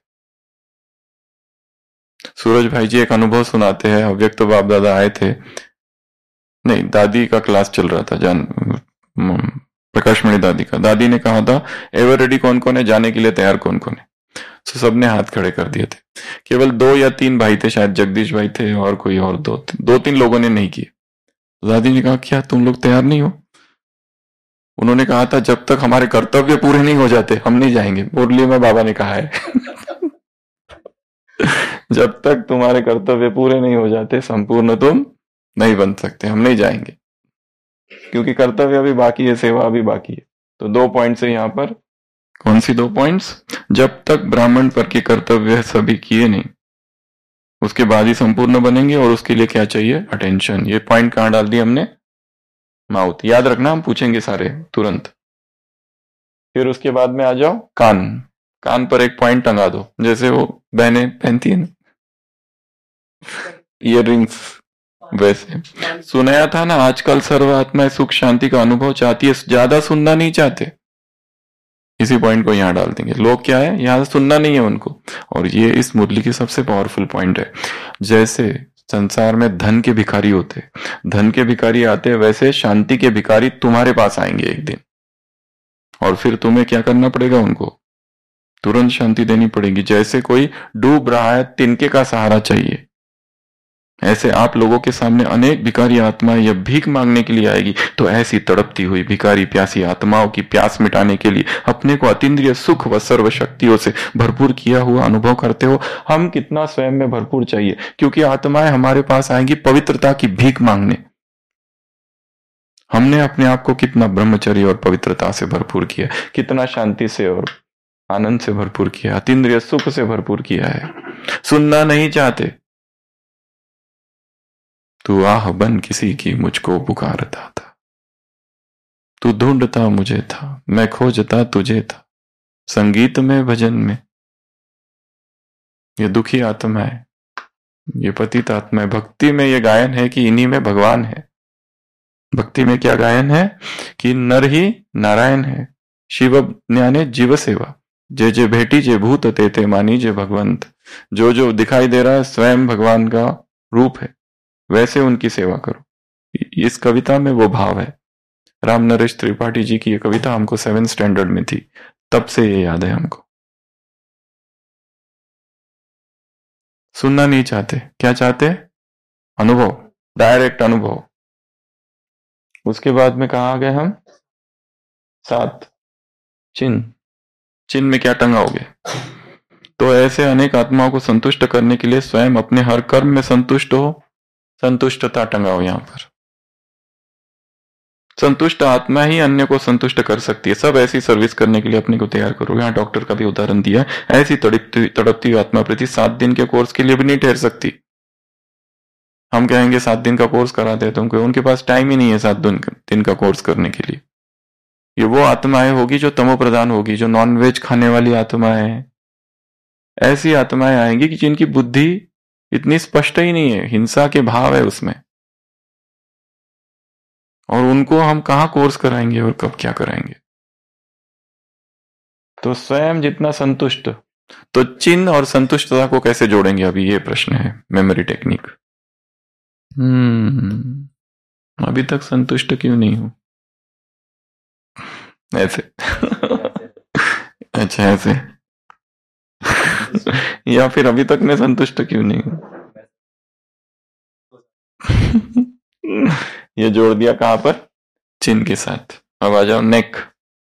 सूरज भाई जी एक अनुभव सुनाते हैं। अव्यक्त तो बाप दादा आए थे, नहीं दादी का क्लास चल रहा था, जान प्रकाशमणि दादी का। दादी ने कहा था एवर रेडी कौन कौन है, जाने के लिए तैयार कौन कौन है। तो सबने हाथ खड़े कर दिए थे। केवल दो या तीन भाई थे, शायद जगदीश भाई थे और कोई और दो दो तीन लोगों ने नहीं किए। दादी ने कहा क्या तुम लोग तैयार नहीं हो? उन्होंने कहा था जब तक हमारे कर्तव्य पूरे नहीं हो जाते हम नहीं जाएंगे। मुरली में बाबा ने कहा है जब तक तुम्हारे कर्तव्य पूरे नहीं हो जाते संपूर्ण तुम नहीं बन सकते, हम नहीं जाएंगे, क्योंकि कर्तव्य अभी बाकी है, सेवा अभी बाकी है। तो दो पॉइंट्स है यहाँ पर। कौन सी दो पॉइंट्स? जब तक ब्राह्मण पर के कर्तव्य सभी किए नहीं उसके बाद ही संपूर्ण बनेंगे, और उसके लिए क्या चाहिए? अटेंशन। ये पॉइंट कहां डाल दिया हमने? माउथ। याद रखना, हम पूछेंगे सारे तुरंत। फिर उसके बाद में आ जाओ कान। कान पर एक पॉइंट टंगा दो, जैसे वो बहनें पहनती है ना ईयर रिंग्स, वैसे। सुनाया था ना आजकल सर्व आत्माएं सुख शांति का अनुभव चाहती है, ज्यादा सुनना नहीं चाहते। इसी पॉइंट को यहां डाल देंगे। लोग क्या है, यहां सुनना नहीं है उनको, और ये इस मुरली की सबसे पावरफुल पॉइंट है। जैसे संसार में धन के भिखारी होते, धन के भिखारी आते, वैसे शांति के भिखारी तुम्हारे पास आएंगे एक दिन, और फिर तुम्हें क्या करना पड़ेगा? उनको तुरंत शांति देनी पड़ेगी। जैसे कोई डूब रहा है, तिनके का सहारा चाहिए, ऐसे आप लोगों के सामने अनेक भिखारी आत्माएं यह भीख मांगने के लिए आएगी। तो ऐसी तड़पती हुई भिखारी प्यासी आत्माओं की प्यास मिटाने के लिए अपने को अतीन्द्रिय सुख व सर्व शक्तियों से भरपूर किया हुआ अनुभव करते हो। हम कितना स्वयं में भरपूर चाहिए, क्योंकि आत्माएं हमारे पास आएंगी पवित्रता की भीख मांगने। हमने अपने आप को कितना ब्रह्मचर्य और पवित्रता से भरपूर किया, कितना शांति से और आनंद से भरपूर किया, अतीन्द्रिय सुख से भरपूर किया है। सुनना नहीं चाहते, तू आह बन किसी की मुझको पुकारता था। तू ढूंढता मुझे था, मैं खोजता तुझे था, संगीत में भजन में। ये दुखी आत्मा है, ये पतित आत्मा है। भक्ति में ये गायन है कि इन्हीं में भगवान है। भक्ति में क्या गायन है कि नर ही नारायण है। शिव ज्ञाने जीव सेवा, जे जे भेटी जे भूत ते ते मानी जे भगवंत। जो जो दिखाई दे रहा है स्वयं भगवान का रूप है, वैसे उनकी सेवा करो। इस कविता में वो भाव है। राम नरेश त्रिपाठी जी की ये कविता हमको सेवन स्टैंडर्ड में थी, तब से ये याद है हमको। सुनना नहीं चाहते, क्या चाहते? अनुभव, डायरेक्ट अनुभव। उसके बाद में कहा आ गए हम? सात, चिन्ह। चिन्ह में क्या टंगाओगे? तो ऐसे अनेक आत्माओं को संतुष्ट करने के लिए स्वयं अपने हर कर्म में संतुष्ट हो। संतुष्टता टंगाओ यहां पर। संतुष्ट आत्मा ही अन्य को संतुष्ट कर सकती है। सब ऐसी सर्विस करने के लिए अपने को तैयार करो। यहाँ डॉक्टर का भी उदाहरण दिया, ऐसी तड़पती तड़पती आत्मा प्रति सात दिन के कोर्स के लिए भी नहीं ठहर सकती। हम कहेंगे सात दिन का कोर्स करा दे तुमको, उनके पास टाइम ही नहीं है सात दिन का कोर्स करने के लिए। ये वो आत्माएं होगी जो तमो प्रधान होगी, जो नॉन वेज खाने वाली आत्माएं हैं। ऐसी आत्माएं आएंगी कि जिनकी बुद्धि इतनी स्पष्ट ही नहीं है, हिंसा के भाव है उसमें, और उनको हम कहां कोर्स कराएंगे और कब क्या कराएंगे। तो स्वयं जितना संतुष्ट, तो चिन्ह और संतुष्टता को कैसे जोड़ेंगे, अभी ये प्रश्न है। Memory technique. हम्म अभी तक संतुष्ट क्यों नहीं हूं? ऐसे अच्छा ऐसे या फिर अभी तक मैं संतुष्ट क्यों नहीं हूं? ये जोड़ दिया कहां पर? चिन्ह के साथ। अब आ जाओ नेक,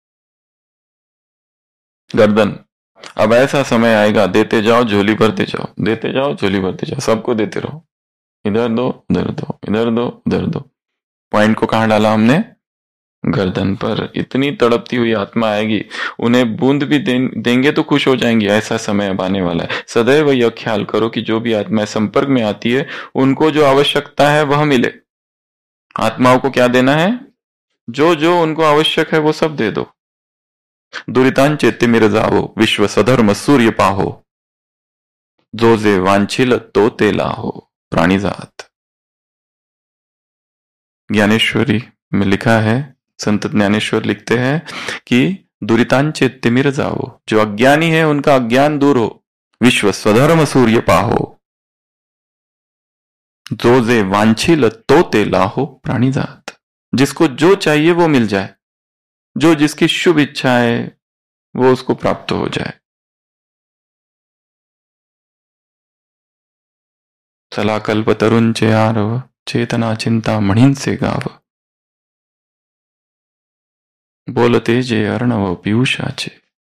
गर्दन। अब ऐसा समय आएगा, देते जाओ झोली भरते जाओ, देते जाओ झोली भरते जाओ, सबको देते रहो। इधर दो उधर दो, इधर दो उधर दो। पॉइंट को कहां डाला हमने? गर्दन पर। इतनी तड़पती हुई आत्मा आएगी, उन्हें बूंद भी दे, देंगे तो खुश हो जाएंगी। ऐसा समय अब आने वाला है। सदैव यह ख्याल करो कि जो भी आत्माएं संपर्क में आती है, उनको जो आवश्यकता है वह मिले। आत्माओं को क्या देना है? जो जो उनको आवश्यक है वो सब दे दो। दुरितान चेत्ते मेरे जावो, विश्व सधर्म सूर्य पाहो, जो जे वांछिल तो ते लाहो, प्राणीजात। ज्ञानेश्वरी में लिखा है, संत ज्ञानेश्वर लिखते हैं कि दुरितांचे तिमिर जाओ, जो अज्ञानी है उनका अज्ञान दूर हो। विश्व स्वधर्म सूर्य पाहो, जो जे वांछिल तो ते लाहो, प्राणीजात। जिसको जो चाहिए वो मिल जाए, जो जिसकी शुभ इच्छा है वो उसको प्राप्त हो जाए। चला कल्प तरुण चे आरव, चेतना चिंता मणिन से गाव, बोलते जे अर्णव पीयूषाचे।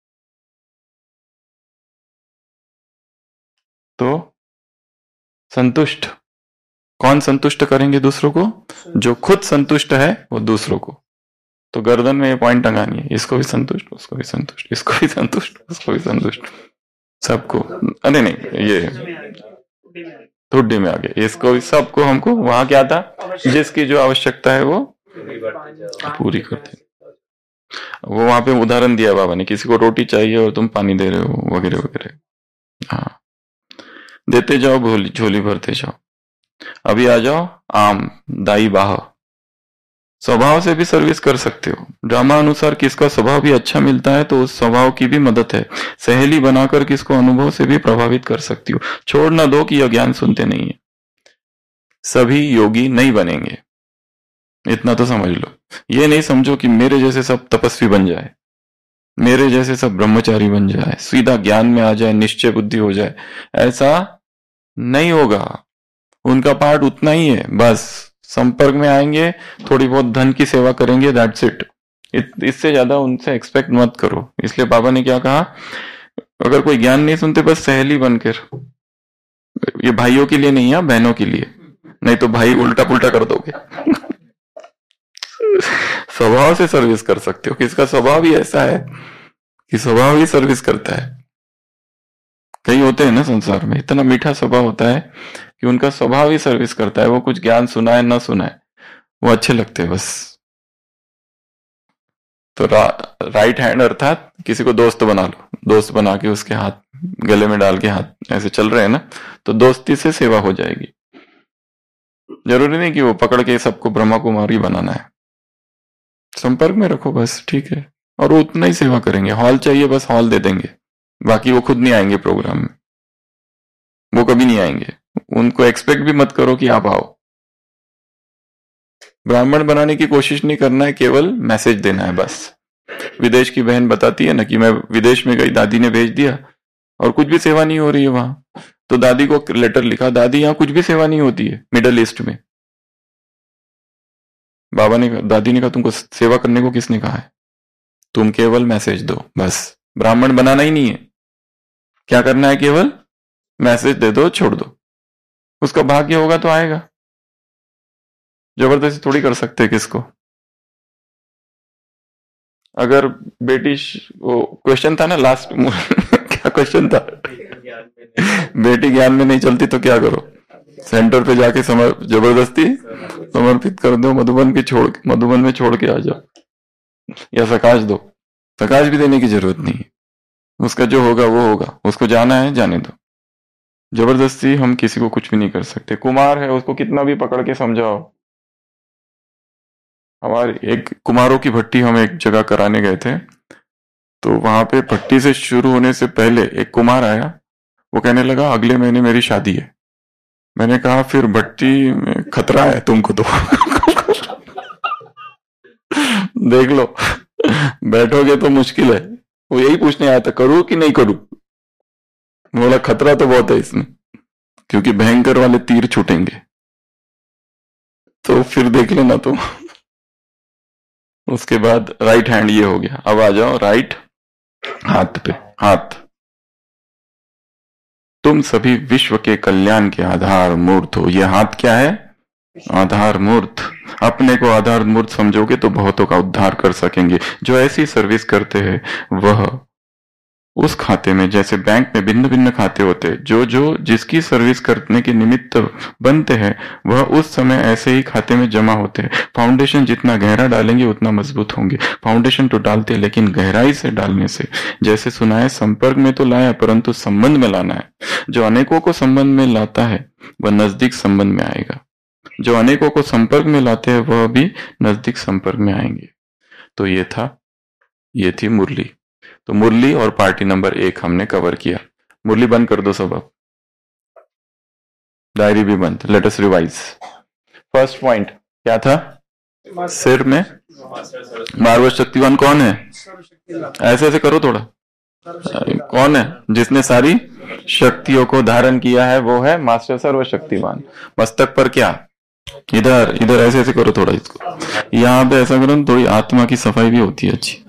तो संतुष्ट कौन संतुष्ट करेंगे दूसरों को? जो खुद संतुष्ट है वो दूसरों को। तो गर्दन में ये पॉइंट टंगानी है, इसको भी संतुष्ट, उसको भी संतुष्ट, इसको भी संतुष्ट, उसको भी संतुष्ट, सबको। अरे नहीं, ये थोड़ी में आ गया। इसको भी, सबको, हमको। वहां क्या था? जिसकी जो आवश्यकता है वो पूरी करते। वो वहां पे उदाहरण दिया बाबा ने, किसी को रोटी चाहिए और तुम पानी दे रहे हो वगैरह वगैरह। हाँ, देते जाओ झोली भरते जाओ। अभी आ जाओ आम, दाई बाह। स्वभाव से भी सर्विस कर सकते हो। ड्रामा अनुसार किसका स्वभाव भी अच्छा मिलता है तो उस स्वभाव की भी मदद है। सहेली बनाकर किसको अनुभव से भी प्रभावित कर सकती हो। छोड़ ना दो कि यह ज्ञान सुनते नहीं है। सभी योगी नहीं बनेंगे, इतना तो समझ लो। ये नहीं समझो कि मेरे जैसे सब तपस्वी बन जाए, मेरे जैसे सब ब्रह्मचारी बन जाए, सीधा ज्ञान में आ जाए, निश्चय बुद्धि हो जाए। ऐसा नहीं होगा। उनका पार्ट उतना ही है, बस संपर्क में आएंगे, थोड़ी बहुत धन की सेवा करेंगे, दैट्स इट। इससे ज्यादा उनसे एक्सपेक्ट मत करो। इसलिए बाबा ने क्या कहा, अगर कोई ज्ञान नहीं सुनते बस सहेली बनकर। ये भाइयों के लिए नहीं है, बहनों के लिए, नहीं तो भाई उल्टा पुल्टा कर दोगे। स्वभाव से सर्विस कर सकते हो। किसका स्वभाव ही ऐसा है कि स्वभाव ही सर्विस करता है। कई होते हैं ना संसार में, इतना मीठा स्वभाव होता है कि उनका स्वभाव ही सर्विस करता है, वो कुछ ज्ञान सुनाए ना सुनाए वो अच्छे लगते हैं बस। तो रा, राइट हैंड अर्थात किसी को दोस्त बना लो, दोस्त बना के उसके हाथ गले में डाल के हाथ ऐसे चल रहे हैं ना, तो दोस्ती से सेवा हो जाएगी। जरूरी नहीं कि वो पकड़ के सबको ब्रह्मा कुमारी बनाना है, संपर्क में रखो बस, ठीक है। और वो उतना ही सेवा करेंगे। हॉल चाहिए बस हॉल दे देंगे, बाकी वो खुद नहीं आएंगे प्रोग्राम में, वो कभी नहीं आएंगे। उनको एक्सपेक्ट भी मत करो कि आप आओ। ब्राह्मण बनाने की कोशिश नहीं करना है, केवल मैसेज देना है बस। विदेश की बहन बताती है ना कि मैं विदेश में गई, दादी ने भेज दिया और कुछ भी सेवा नहीं हो रही है वहां, तो दादी को लेटर लिखा, दादी यहाँ कुछ भी सेवा नहीं होती है मिडल ईस्ट में। बाबा ने दादी ने कहा तुमको सेवा करने को किसने कहा है, तुम केवल मैसेज दो बस। ब्राह्मण बनाना ही नहीं है, क्या करना है, केवल मैसेज दे दो, छोड़ दो। उसका भाग्य होगा तो आएगा, जबरदस्ती थोड़ी कर सकते किसको। अगर बेटी, वो क्वेश्चन था ना लास्ट क्या क्वेश्चन था, बेटी ज्ञान में नहीं चलती तो क्या करो, सेंटर पे जाके समर जबरदस्ती समर्पित कर दो, मधुबन की छोड़ मधुबन में छोड़ के आ जाओ, या सकाश दो। सकाश भी देने की जरूरत नहीं है, उसका जो होगा वो होगा, उसको जाना है जाने दो। जबरदस्ती हम किसी को कुछ भी नहीं कर सकते। कुमार है, उसको कितना भी पकड़ के समझाओ। हमारी एक कुमारों की भट्टी हम एक जगह कराने गए थे, तो वहां पे भट्टी से शुरू होने से पहले एक कुमार आया, वो कहने लगा अगले महीने मेरी शादी है। मैंने कहा फिर भट्टी में खतरा है तुमको तो देख लो, बैठोगे तो मुश्किल है। वो यही पूछने आया था करूं कि नहीं करूं, बोला खतरा तो बहुत है इसमें, क्योंकि भयंकर वाले तीर छूटेंगे, तो फिर देख लेना तुम। उसके बाद राइट हैंड ये हो गया। अब आ जाओ राइट हाथ पे। हाथ, तुम सभी विश्व के कल्याण के आधार मूर्त हो। यह हाथ क्या है, आधार मूर्त। अपने को आधार मूर्त समझोगे तो बहुतों का उद्धार कर सकेंगे। जो ऐसी सर्विस करते हैं वह उस खाते में, जैसे बैंक में भिन्न भिन्न खाते होते हैं, जो जो जिसकी सर्विस करने के निमित्त बनते हैं वह उस समय ऐसे ही खाते में जमा होते हैं। फाउंडेशन जितना गहरा डालेंगे उतना मजबूत होंगे। फाउंडेशन तो डालते हैं लेकिन गहराई से डालने से, जैसे सुना है संपर्क में तो लाया परंतु संबंध में लाना है। जो अनेकों को संबंध में लाता है वह नजदीक संबंध में आएगा, जो अनेकों को संपर्क में लाते हैं वह भी नजदीक संपर्क में आएंगे। तो ये था, ये थी मुरली। तो मुरली और पार्टी नंबर एक हमने कवर किया। मुरली बंद कर दो सब, अब डायरी भी बंद। Let us revise. First point क्या था, सिर में मार्वत शक्तिवान कौन है, ऐसे ऐसे करो थोड़ा, कौन है जिसने सारी शक्तियों को धारण किया है, वो है मास्टर सर्वशक्तिमान। मस्तक पर क्या, इधर इधर ऐसे ऐसे करो थोड़ा, इसको यहाँ पे ऐसा करो, थोड़ी आत्मा की सफाई भी होती है अच्छी।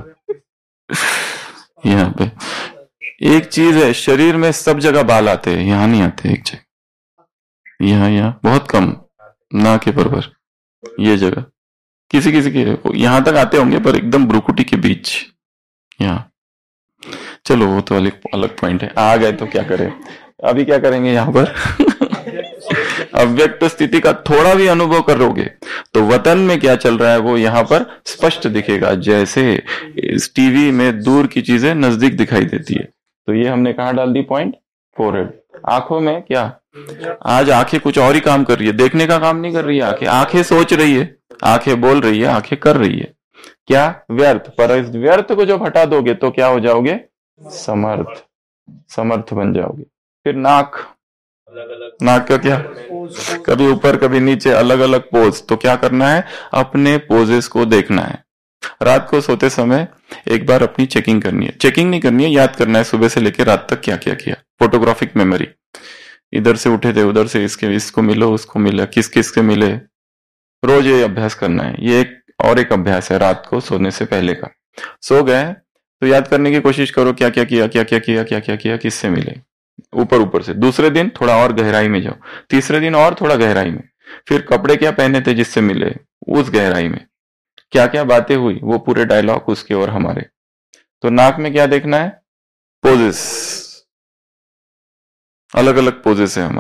यहाँ पे एक चीज है, शरीर में सब जगह बाल आते हैं, यहाँ नहीं आते एक जगह, यहाँ यहाँ बहुत कम, ना के बराबर ये जगह, किसी किसी के यहाँ तक आते होंगे पर एकदम ब्रुकुटी के बीच यहाँ। चलो वो तो अलग अलग पॉइंट है, आ गए तो क्या करें। अभी क्या करेंगे यहाँ पर अव्यक्त स्थिति का थोड़ा भी अनुभव करोगे तो वतन में क्या चल रहा है वो यहाँ पर स्पष्ट दिखेगा, जैसे इस टीवी में दूर की चीजें नजदीक दिखाई देती है। तो ये हमने कहाँ डाल दी पॉइंट, फोरहेड। आंखों में क्या, आज आंखें कुछ और ही काम कर रही है, देखने का काम नहीं कर रही है आंखें, आंखें सोच रही है, आंखें बोल रही है, आंखें कर रही है क्या, व्यर्थ। पर इस व्यर्थ को जब हटा दोगे तो क्या हो जाओगे, समर्थ, समर्थ बन जाओगे। फिर नाक, नाक का क्या, कभी ऊपर कभी नीचे, अलग अलग पोज। तो क्या करना है, अपने पोजेस को देखना है। रात को सोते समय एक बार अपनी चेकिंग करनी है, चेकिंग नहीं करनी है, याद करना है सुबह से लेकर रात तक क्या क्या किया। फोटोग्राफिक मेमोरी, इधर से उठे थे, उधर से इसके इसको मिलो, उसको मिला, किस किस के मिले, रोज ये अभ्यास करना है। ये एक और एक अभ्यास है रात को सोने से पहले का। सो गए तो याद करने की कोशिश करो क्या क्या किया, क्या क्या किया, क्या क्या किया, किससे मिले, ऊपर ऊपर से। दूसरे दिन थोड़ा और गहराई में जाओ, तीसरे दिन और थोड़ा गहराई में, फिर कपड़े क्या पहने थे जिससे मिले, उस गहराई में क्या क्या बातें हुई, वो पूरे डायलॉग उसके और हमारे। तो नाक में क्या देखना है, पोजेस, अलग अलग पोजेस है हमारे।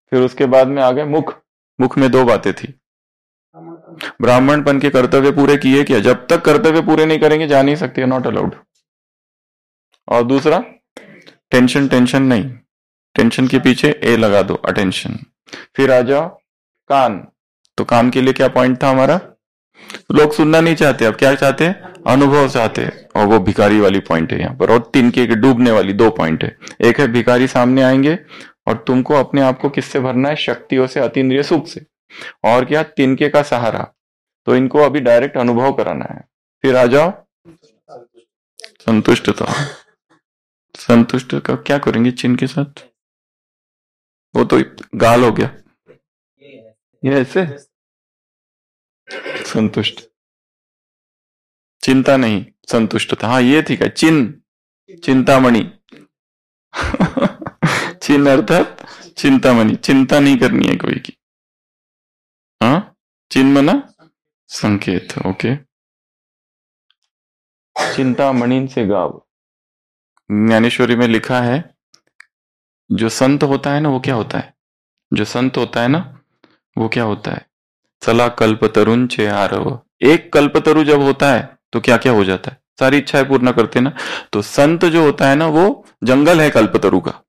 फिर उसके बाद में आ गए मुख। मुख में दो बातें थी, ब्राह्मणपन के कर्तव्य पूरे किए क्या, जब तक कर्तव्य पूरे नहीं करेंगे जा नहीं सकते, नॉट अलाउड। और दूसरा टेंशन, टेंशन नहीं, टेंशन के पीछे ए लगा दो, अटेंशन। फिर आ जाओ कान, तो कान के लिए क्या पॉइंट था हमारा, लोग सुनना नहीं चाहते, अब क्या चाहते हैं, अनुभव चाहते हैं, और वो भिखारी वाली पॉइंट है यहाँ पर। और तिनके के डूबने वाली दो पॉइंट है, एक है भिखारी सामने आएंगे और तुमको अपने आप को किससे भरना है, शक्तियों से, अतीन्द्रिय सुख से, और क्या, तिनके का सहारा, तो इनको अभी डायरेक्ट अनुभव कराना है। फिर आ जाओ संतुष्टता। संतुष्ट का क्या करेंगे चिन्ह के साथ, वो तो गाल हो गया, ये ऐसे संतुष्ट, चिंता नहीं, संतुष्टता, हाँ ये ठीक है। चिन्ह, चिंतामणि चिन्ह अर्थात चिंतामणि, चिंता नहीं करनी है कोई की। हाँ, चिन्ह मना संकेत, ओके। चिंतामणि से गाव, ज्ञानेश्वरी में लिखा है जो संत होता है ना वो क्या होता है, जो संत होता है ना वो क्या होता है, सला कल्प तरुण चे आरव। एक कल्पतरु जब होता है तो क्या क्या हो जाता है, सारी इच्छाएं पूर्ण करते ना। तो संत जो होता है ना वो जंगल है कल्पतरु का,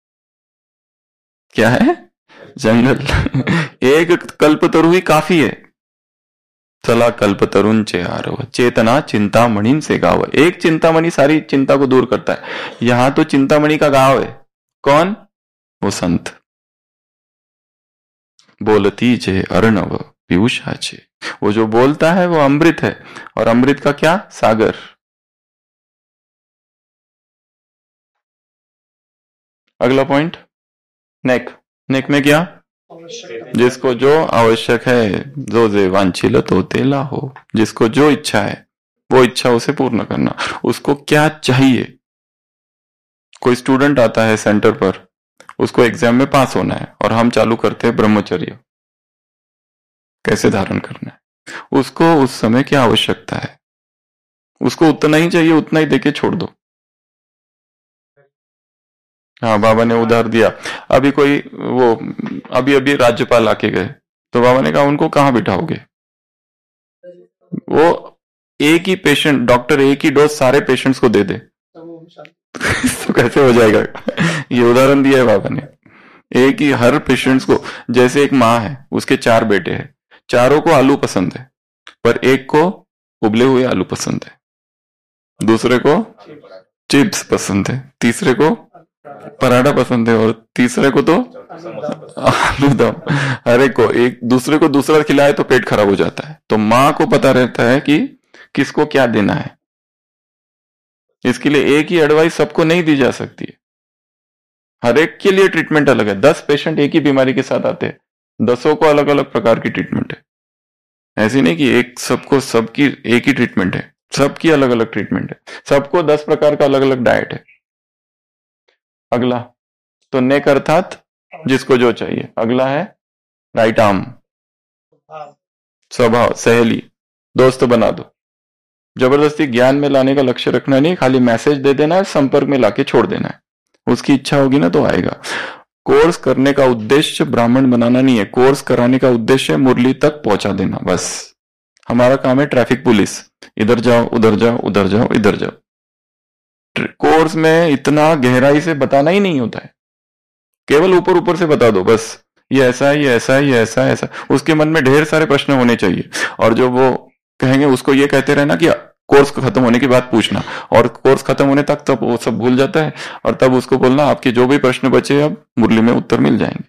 क्या है, जंगल एक कल्पतरु ही काफी है। सला कल्पतरुण चे आरव, चेतना चिंतामणि से गाव। एक चिंतामणि सारी चिंता को दूर करता है, यहां तो चिंतामणि का गांव है, कौन, वो संत। बोलती जे अर्णव पीयूषा छे, वो जो बोलता है वो अमृत है, और अमृत का क्या, सागर। अगला पॉइंट नेक। नेक में क्या, जिसको जो आवश्यक है, जो जे वांछिल तो तेला हो, जिसको जो इच्छा है वो इच्छा उसे पूर्ण करना। उसको क्या चाहिए, कोई स्टूडेंट आता है सेंटर पर, उसको एग्जाम में पास होना है, और हम चालू करते हैं ब्रह्मचर्य कैसे धारण करना है, उसको उस समय क्या आवश्यकता है, उसको उतना ही चाहिए, उतना ही देके छोड़ दो। हाँ, बाबा ने उधार दिया। अभी कोई वो अभी अभी राज्यपाल आके गए, तो बाबा ने कहा उनको कहाँ बिठाओगे, वो एक ही पेशेंट, डॉक्टर एक ही डोज सारे पेशेंट्स को दे दे तो कैसे हो जाएगा। ये उदाहरण दिया है बाबा ने, एक ही हर पेशेंट्स को, जैसे एक माँ है उसके चार बेटे हैं, चारों को आलू पसंद है, पर एक को उबले हुए आलू पसंद है, दूसरे को चिप्स पसंद है, तीसरे को पराठा पसंद है, और तीसरे को तो आलू दम। हर एक को, एक दूसरे को दूसरा खिलाए तो पेट खराब हो जाता है। तो माँ को पता रहता है कि किसको क्या देना है, इसके लिए एक ही एडवाइस सबको नहीं दी जा सकती है, हर एक के लिए ट्रीटमेंट अलग है। दस पेशेंट एक ही बीमारी के साथ आते हैं, दसों को अलग अलग प्रकार की ट्रीटमेंट है, ऐसी नहीं कि एक सबको सबकी एक ही ट्रीटमेंट है, सबकी अलग अलग ट्रीटमेंट है, सबको दस प्रकार का अलग अलग डाइट है। अगला तो नेक अर्थात जिसको जो चाहिए। अगला है राइट आर्म, स्वभाव, सहेली, दोस्त बना दो। जबरदस्ती ज्ञान में लाने का लक्ष्य रखना नहीं, खाली मैसेज दे देना है, संपर्क में लाके छोड़ देना है, उसकी इच्छा होगी ना तो आएगा। कोर्स करने का उद्देश्य ब्राह्मण बनाना नहीं है, कोर्स कराने का उद्देश्य मुरली तक पहुंचा देना, बस। हमारा काम है ट्रैफिक पुलिस, इधर जाओ उधर जाओ उधर जाओ इधर जाओ। कोर्स में इतना गहराई से बताना ही नहीं होता है, केवल ऊपर ऊपर से बता दो बस, ये ऐसा है, ये ऐसा है, ये ऐसा है, ऐसा। उसके मन में ढेर सारे प्रश्न होने चाहिए, और जो वो कहेंगे उसको ये कहते रहना कि कोर्स खत्म होने की बात पूछना, और कोर्स खत्म होने तक तब वो सब भूल जाता है, और तब उसको बोलना आपके जो भी प्रश्न बचे अब मुरली में उत्तर मिल जाएंगे।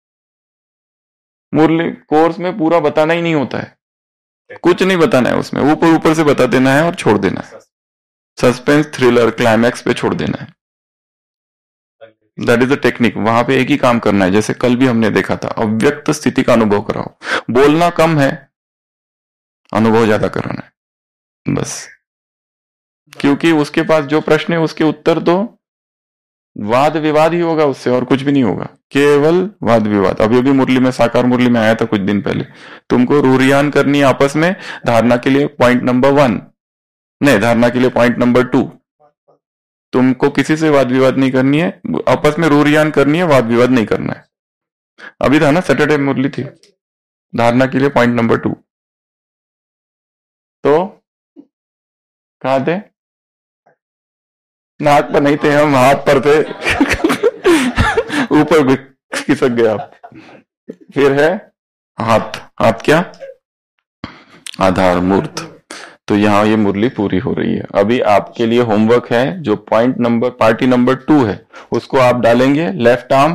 मुरली कोर्स में पूरा बताना ही नहीं होता है, कुछ नहीं बताना है उसमें, ऊपर ऊपर से बता देना है और छोड़ देना है, सस्पेंस, थ्रिलर, क्लाइमैक्स पे छोड़ देना है। That is the technique. वहां पे एक ही काम करना है, जैसे कल भी हमने देखा था, अव्यक्त स्थिति का अनुभव कराओ। बोलना कम है, अनुभव ज्यादा कराना है, बस। क्योंकि उसके पास जो प्रश्न है उसके उत्तर दो, वाद विवाद ही होगा उससे, और कुछ भी नहीं होगा, केवल वाद विवाद। अभी अभी मुरली में, साकार मुरली में आया था कुछ दिन पहले, तुमको रूरियान करनी है आपस में, धारणा के लिए पॉइंट नंबर वन, नहीं धारणा के लिए पॉइंट नंबर टू। तुमको किसी से वाद विवाद नहीं करनी है, आपस में रूरियान करनी है, वाद विवाद नहीं करना है। अभी था ना, सैटरडे मुरली थी, धारणा के लिए पॉइंट नंबर टू। तो कहाँ थे? नाक पर नहीं थे हम, हाथ पर थे। ऊपर भी खिसक गए आप। फिर है हाथ। हाथ क्या? आधार मूर्त। तो यहाँ ये मुरली पूरी हो रही है। अभी आपके लिए होमवर्क है, जो point number party number two है उसको आप डालेंगे। लेफ्ट आर्म,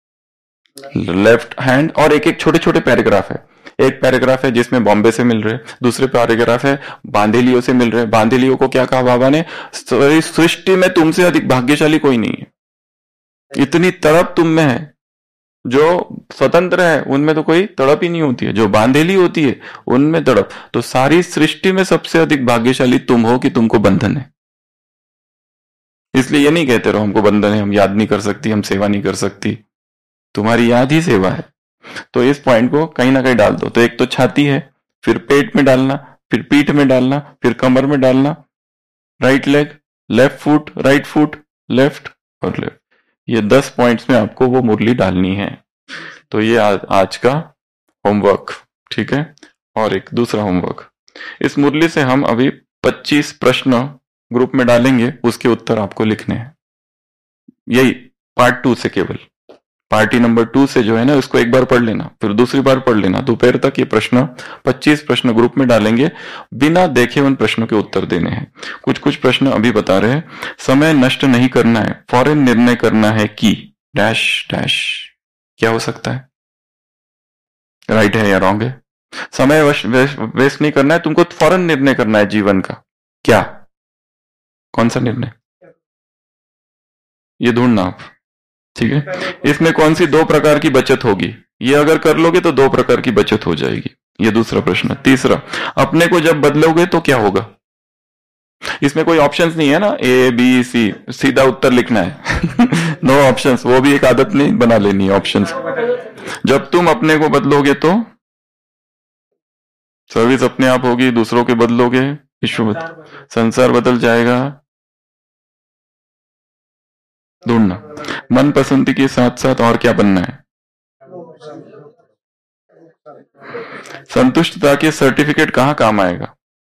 लेफ्ट हैंड, और एक एक छोटे छोटे पैराग्राफ है। एक पैराग्राफ है जिसमें बॉम्बे से मिल रहे, दूसरे पैराग्राफ है बांधेलियो से मिल रहे। बांधेलियो को क्या कहा बाबा ने? सृष्टि में तुमसे अधिक भाग्यशाली कोई नहीं है, इतनी तड़प तुम में है। जो स्वतंत्र है उनमें तो कोई तड़प ही नहीं होती है, जो बांधेली होती है उनमें तड़प। तो सारी सृष्टि में सबसे अधिक भाग्यशाली तुम हो कि तुमको बंधन है। इसलिए ये नहीं कहते रहो हमको बंधन है, हम याद नहीं कर सकती, हम सेवा नहीं कर सकती। तुम्हारी याद ही सेवा है। तो इस पॉइंट को कहीं ना कहीं डाल दो। तो एक तो छाती है, फिर पेट में डालना, फिर पीठ में डालना, फिर कमर में डालना, right leg, left foot, right foot, left और लेफ्ट। ये दस पॉइंट्स में आपको वो मुरली डालनी है। तो ये आ, आज का होमवर्क, ठीक है। और एक दूसरा होमवर्क, इस मुरली से हम अभी पच्चीस प्रश्न ग्रुप में डालेंगे, उसके उत्तर आपको लिखने हैं। यही पार्ट टू से, केवल पार्टी नंबर टू से जो है ना, उसको एक बार पढ़ लेना, फिर दूसरी बार पढ़ लेना। दोपहर तक ये प्रश्न पच्चीस प्रश्न ग्रुप में डालेंगे, बिना देखे उन प्रश्नों के उत्तर देने हैं। कुछ कुछ प्रश्न अभी बता रहे हैं। समय नष्ट नहीं करना है, फौरन निर्णय करना है कि डैश डैश क्या हो सकता है, राइट है या रॉन्ग है? समय वेस्ट नहीं करना है, तुमको फौरन निर्णय करना है जीवन का। क्या? कौन सा निर्णय? ये ढूंढना आप, ठीक है। इसमें कौन सी दो प्रकार की बचत होगी? ये अगर कर लोगे तो दो प्रकार की बचत हो जाएगी। ये दूसरा प्रश्न। तीसरा, अपने को जब बदलोगे तो क्या होगा? इसमें कोई ऑप्शंस नहीं है ना, ए बी सी, सीधा उत्तर लिखना है। नो ऑप्शंस, वो भी एक आदत नहीं बना लेनी है ऑप्शंस। जब तुम अपने को बदलोगे तो सर्विस अपने आप होगी, दूसरों के बदलोगे विश्व बदल, संसार बदल जाएगा। ढूंढना। मन पसंद के साथ साथ और क्या बनना है? संतुष्टता के सर्टिफिकेट कहाँ काम आएगा?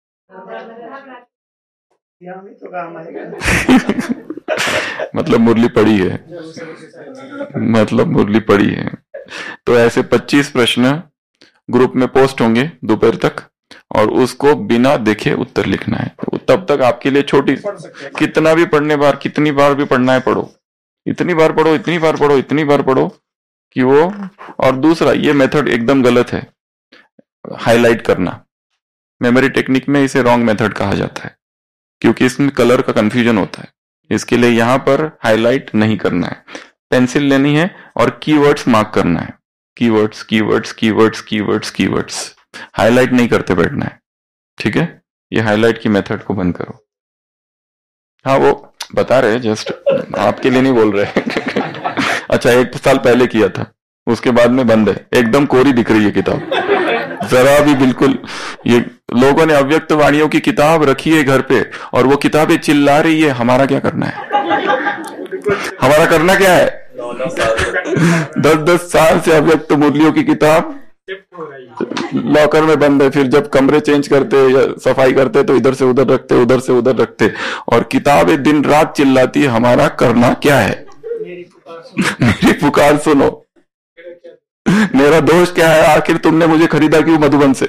मतलब मुरली पड़ी है, मतलब मुरली पड़ी है। तो ऐसे पच्चीस प्रश्न ग्रुप में पोस्ट होंगे दोपहर तक, और उसको बिना देखे उत्तर लिखना है। तो तब तक आपके लिए छोटी, कितना भी पढ़ने बार, कितनी बार भी पढ़ना है पढ़ो, इतनी बार पढ़ो, इतनी बार पढ़ो, इतनी बार पढ़ो कि वो। और दूसरा, ये मेथड एकदम गलत है, हाईलाइट करना। मेमोरी टेक्निक में इसे रॉन्ग मेथड कहा जाता है, क्योंकि इसमें कलर का कंफ्यूजन होता है। इसके लिए यहां पर हाईलाइट नहीं करना है, पेंसिल लेनी है और कीवर्ड्स मार्क करना है। Keywords keywords keywords keywords keywords, highlight नहीं करते बैठना है, ठीक है। ये हाईलाइट की मेथड को बंद करो। हाँ, वो बता रहे, जस्ट आपके लिए नहीं बोल रहे। अच्छा, एक साल पहले किया था, उसके बाद में बंद है। एकदम कोरी दिख रही है किताब, जरा भी, बिल्कुल। ये लोगों ने अव्यक्त वाणियों की किताब रखी है घर पे, और वो किताबें चिल्ला रही है। हमारा क्या करना है? हमारा करना क्या है? दस दस साल से अव्यक्त मुरलियों की किताब लॉकर में बंद है। फिर जब कमरे चेंज करते या सफाई करते तो इधर से उधर रखते, उधर से उधर रखते, और किताबें दिन रात चिल्लाती है। हमारा करना क्या है? मेरी पुकार सुनो, मेरा दोष क्या है? आखिर तुमने मुझे खरीदा क्यों मधुबन से?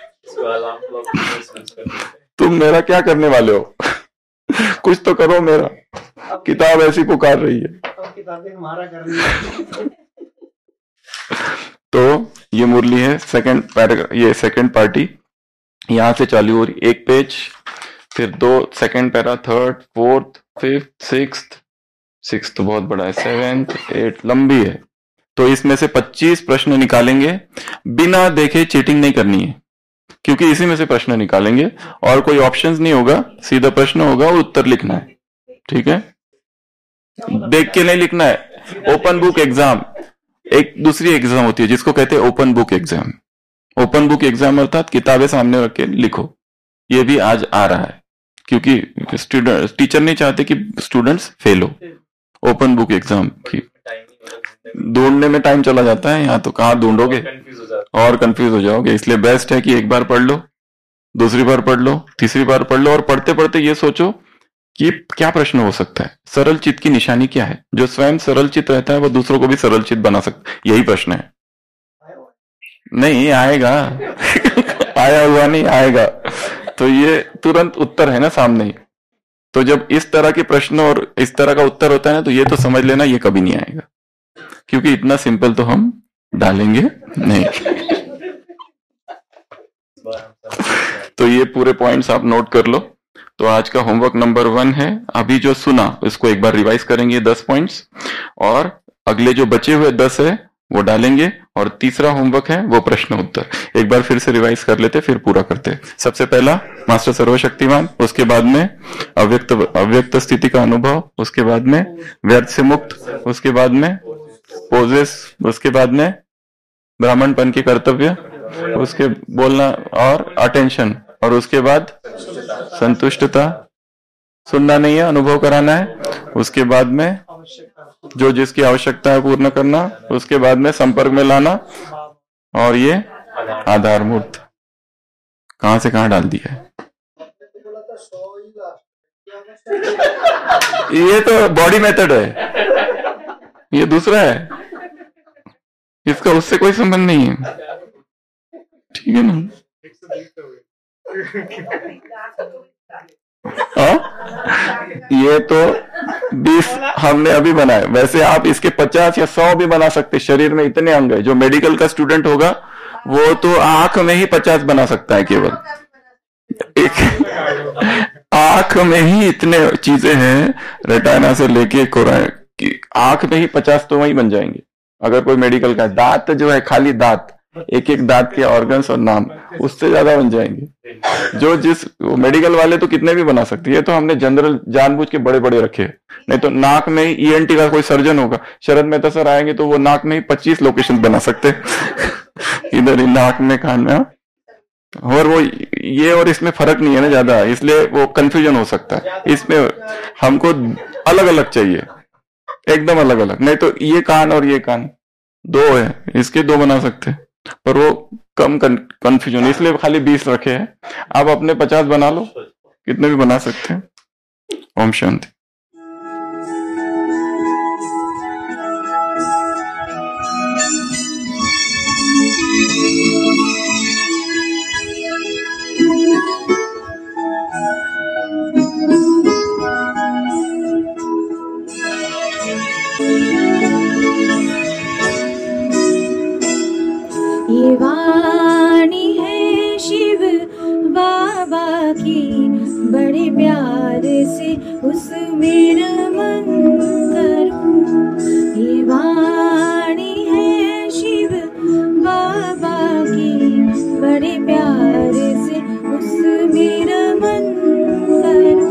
तुम मेरा क्या करने वाले हो? कुछ तो करो मेरा। किताब ऐसी पुकार रही है। हमारा करनी। तो ये मुरली है, सेकंड पैराग्राफ, ये सेकंड पार्टी यहां से चालू हो रही। एक पेज, फिर दो second para, third, fourth, fifth, sixth. Sixth तो बहुत बड़ा है, सेवेंथ, एट, लंबी है। तो इसमें से पच्चीस प्रश्न निकालेंगे, बिना देखे चीटिंग नहीं करनी है, क्योंकि इसी में से प्रश्न निकालेंगे और कोई ऑप्शंस नहीं होगा, सीधा प्रश्न होगा और उत्तर लिखना है, ठीक है। देख के नहीं लिखना है। ओपन बुक एग्जाम, एक दूसरी एग्जाम होती है जिसको कहते हैं open book exam. Open book exam अर्थात किताबें सामने रख के लिखो। ये भी आज आ रहा है, क्योंकि स्टूडेंट टीचर नहीं चाहते कि स्टूडेंट्स फेल हो। ओपन बुक एग्जाम की ढूंढने में टाइम चला जाता है, यहाँ तो कहाँ ढूंढोगे और कंफ्यूज हो जाओगे। इसलिए बेस्ट है कि एक बार पढ़ लो, दूसरी बार पढ़ लो, तीसरी बार पढ़ लो, और पढ़ते पढ़ते ये सोचो कि क्या प्रश्न हो सकता है, सरल चित्त की निशानी क्या है। जो स्वयं सरल चित्त रहता है वो दूसरों को भी सरल चित्त बना सकता है। यही प्रश्न है। नहीं आएगा आया हुआ नहीं आएगा, तो ये तुरंत उत्तर है ना सामने ही। तो जब इस तरह के प्रश्न और इस तरह का उत्तर होता है ना, तो ये तो समझ लेना ये कभी नहीं आएगा, क्योंकि इतना सिंपल तो हम डालेंगे नहीं। तो ये पूरे पॉइंट्स आप नोट कर लो। तो आज का होमवर्क नंबर वन है, अभी जो सुना उसको एक बार रिवाइज करेंगे दस पॉइंट्स, और अगले जो बचे हुए दस है वो डालेंगे, और तीसरा होमवर्क है वो प्रश्न उत्तर। एक बार फिर से रिवाइज कर लेते, फिर पूरा करते। सबसे पहला मास्टर सर्वशक्तिमान, उसके बाद में अव्यक्त अव्यक्त स्थिति का अनुभव, उसके बाद में व्यर्थ से मुक्त, उसके बाद में पोजेस, उसके बाद में ब्राह्मणपन के कर्तव्य, उसके बोलना और अटेंशन, और उसके बाद संतुष्टता, सुनना नहीं है अनुभव कराना है, उसके बाद में जो जिसकी आवश्यकता है पूर्ण करना, उसके बाद में संपर्क में लाना, और ये आधार मूर्त। कहां से कहां डाल दिया है ये तो बॉडी मेथड है, ये दूसरा है, इसका उससे कोई संबंध नहीं है, ठीक है ना। हाँ? ये तो बीस हमने अभी बनाए, वैसे आप इसके पचास या सौ भी बना सकते। शरीर में इतने अंग है, जो मेडिकल का स्टूडेंट होगा वो तो आंख में ही पचास बना सकता है केवल एक आंख में ही इतने चीजें हैं, रेटाना से लेके कोराइन की, आंख में ही पचास तो वही बन जाएंगे। अगर कोई मेडिकल का दांत जो है, खाली दांत, एक एक दांत के ऑर्गन्स और नाम, उससे ज्यादा बन जाएंगे। जो जिस मेडिकल वाले तो कितने भी बना सकते हैं, ये तो हमने जनरल जानबूझ के बड़े बड़े रखे। नहीं तो नाक में ही ईएनटी का कोई सर्जन होगा, शरद मेहता सर आएंगे तो वो नाक में ही पच्चीस लोकेशन बना सकते इधर ही नाक में, कान में। और वो ये और इसमें फर्क नहीं है ना ज्यादा, इसलिए वो कंफ्यूजन हो सकता है। इसमें हमको अलग अलग चाहिए, एकदम अलग अलग। नहीं तो ये कान और ये कान दो है, इसके दो बना सकते हैं, पर वो कम कंफ्यूजन, इसलिए खाली बीस रखे हैं। आप अपने पचास बना लो, कितने भी बना सकते हैं। ओम शांति। ये वाणी है शिव बाबा की, बड़े प्यार से उसमें रमन करूं। ये वाणी है शिव बाबा की, बड़े प्यार से उसमें रमन करूं।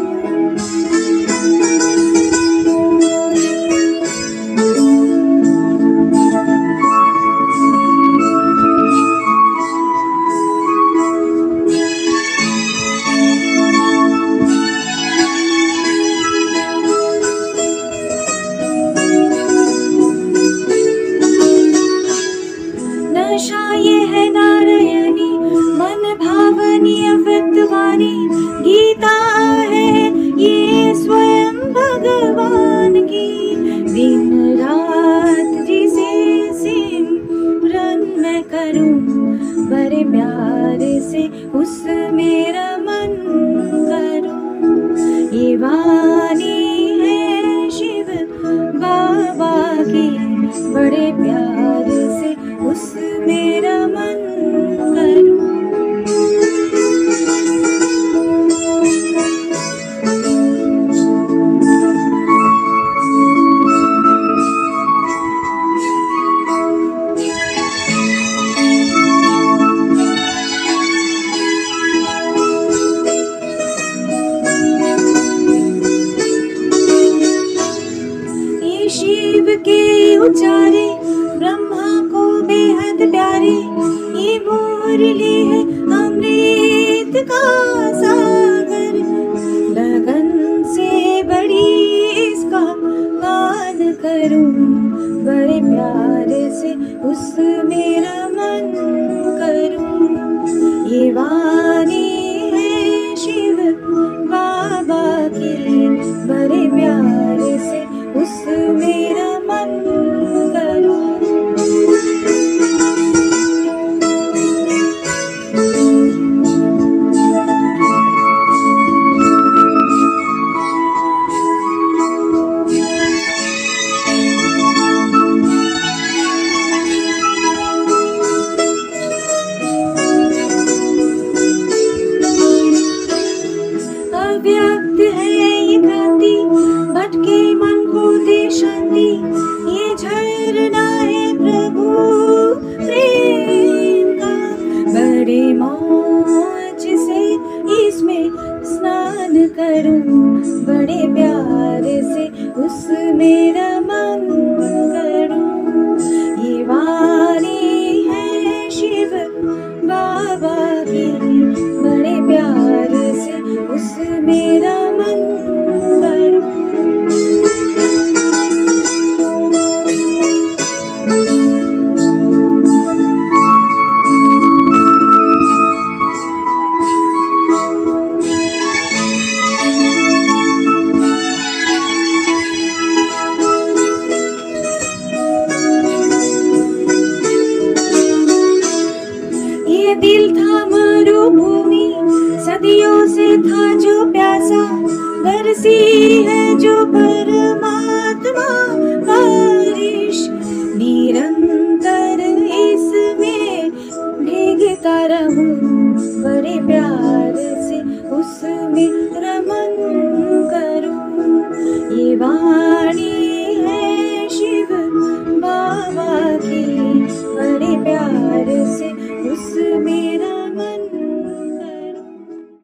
गीता है ये स्वयं भगवान की, दिन रात जिसे सिमरन मैं करूं, बड़े प्यार से उसमें रमन करूं। ये वाणी है शिव बाबा की, बड़े प्यार से उसमें रमन करूं। उचारे ब्रह्मा को बेहद प्यारे, ये मुरली है अमृत का सागर, लगन से बड़ी इसका गान करूं, बड़े प्यार उसमें रमन करूं। ये वाणी है शिव बाबा की, बड़े प्यार से उसमें रमन करूं। अव्यक्त है ये क्रांति, भटके मन को दे शांति। ये झरना है प्रभु प्रेम का, बड़े मौज से इसमें स्नान करूं। बड़े प्यार से उसमें रमन करूं। ये वाणी है शिव बाबा की, बड़े प्यार से उसमें रमन करूं। ये दिल था मरुभूमि, सदियों से था जो प्यासा। बरसी है जो परमात्मा बारिश, निरंतर इसमें भीगता रहूं। बड़े प्यार से उसमें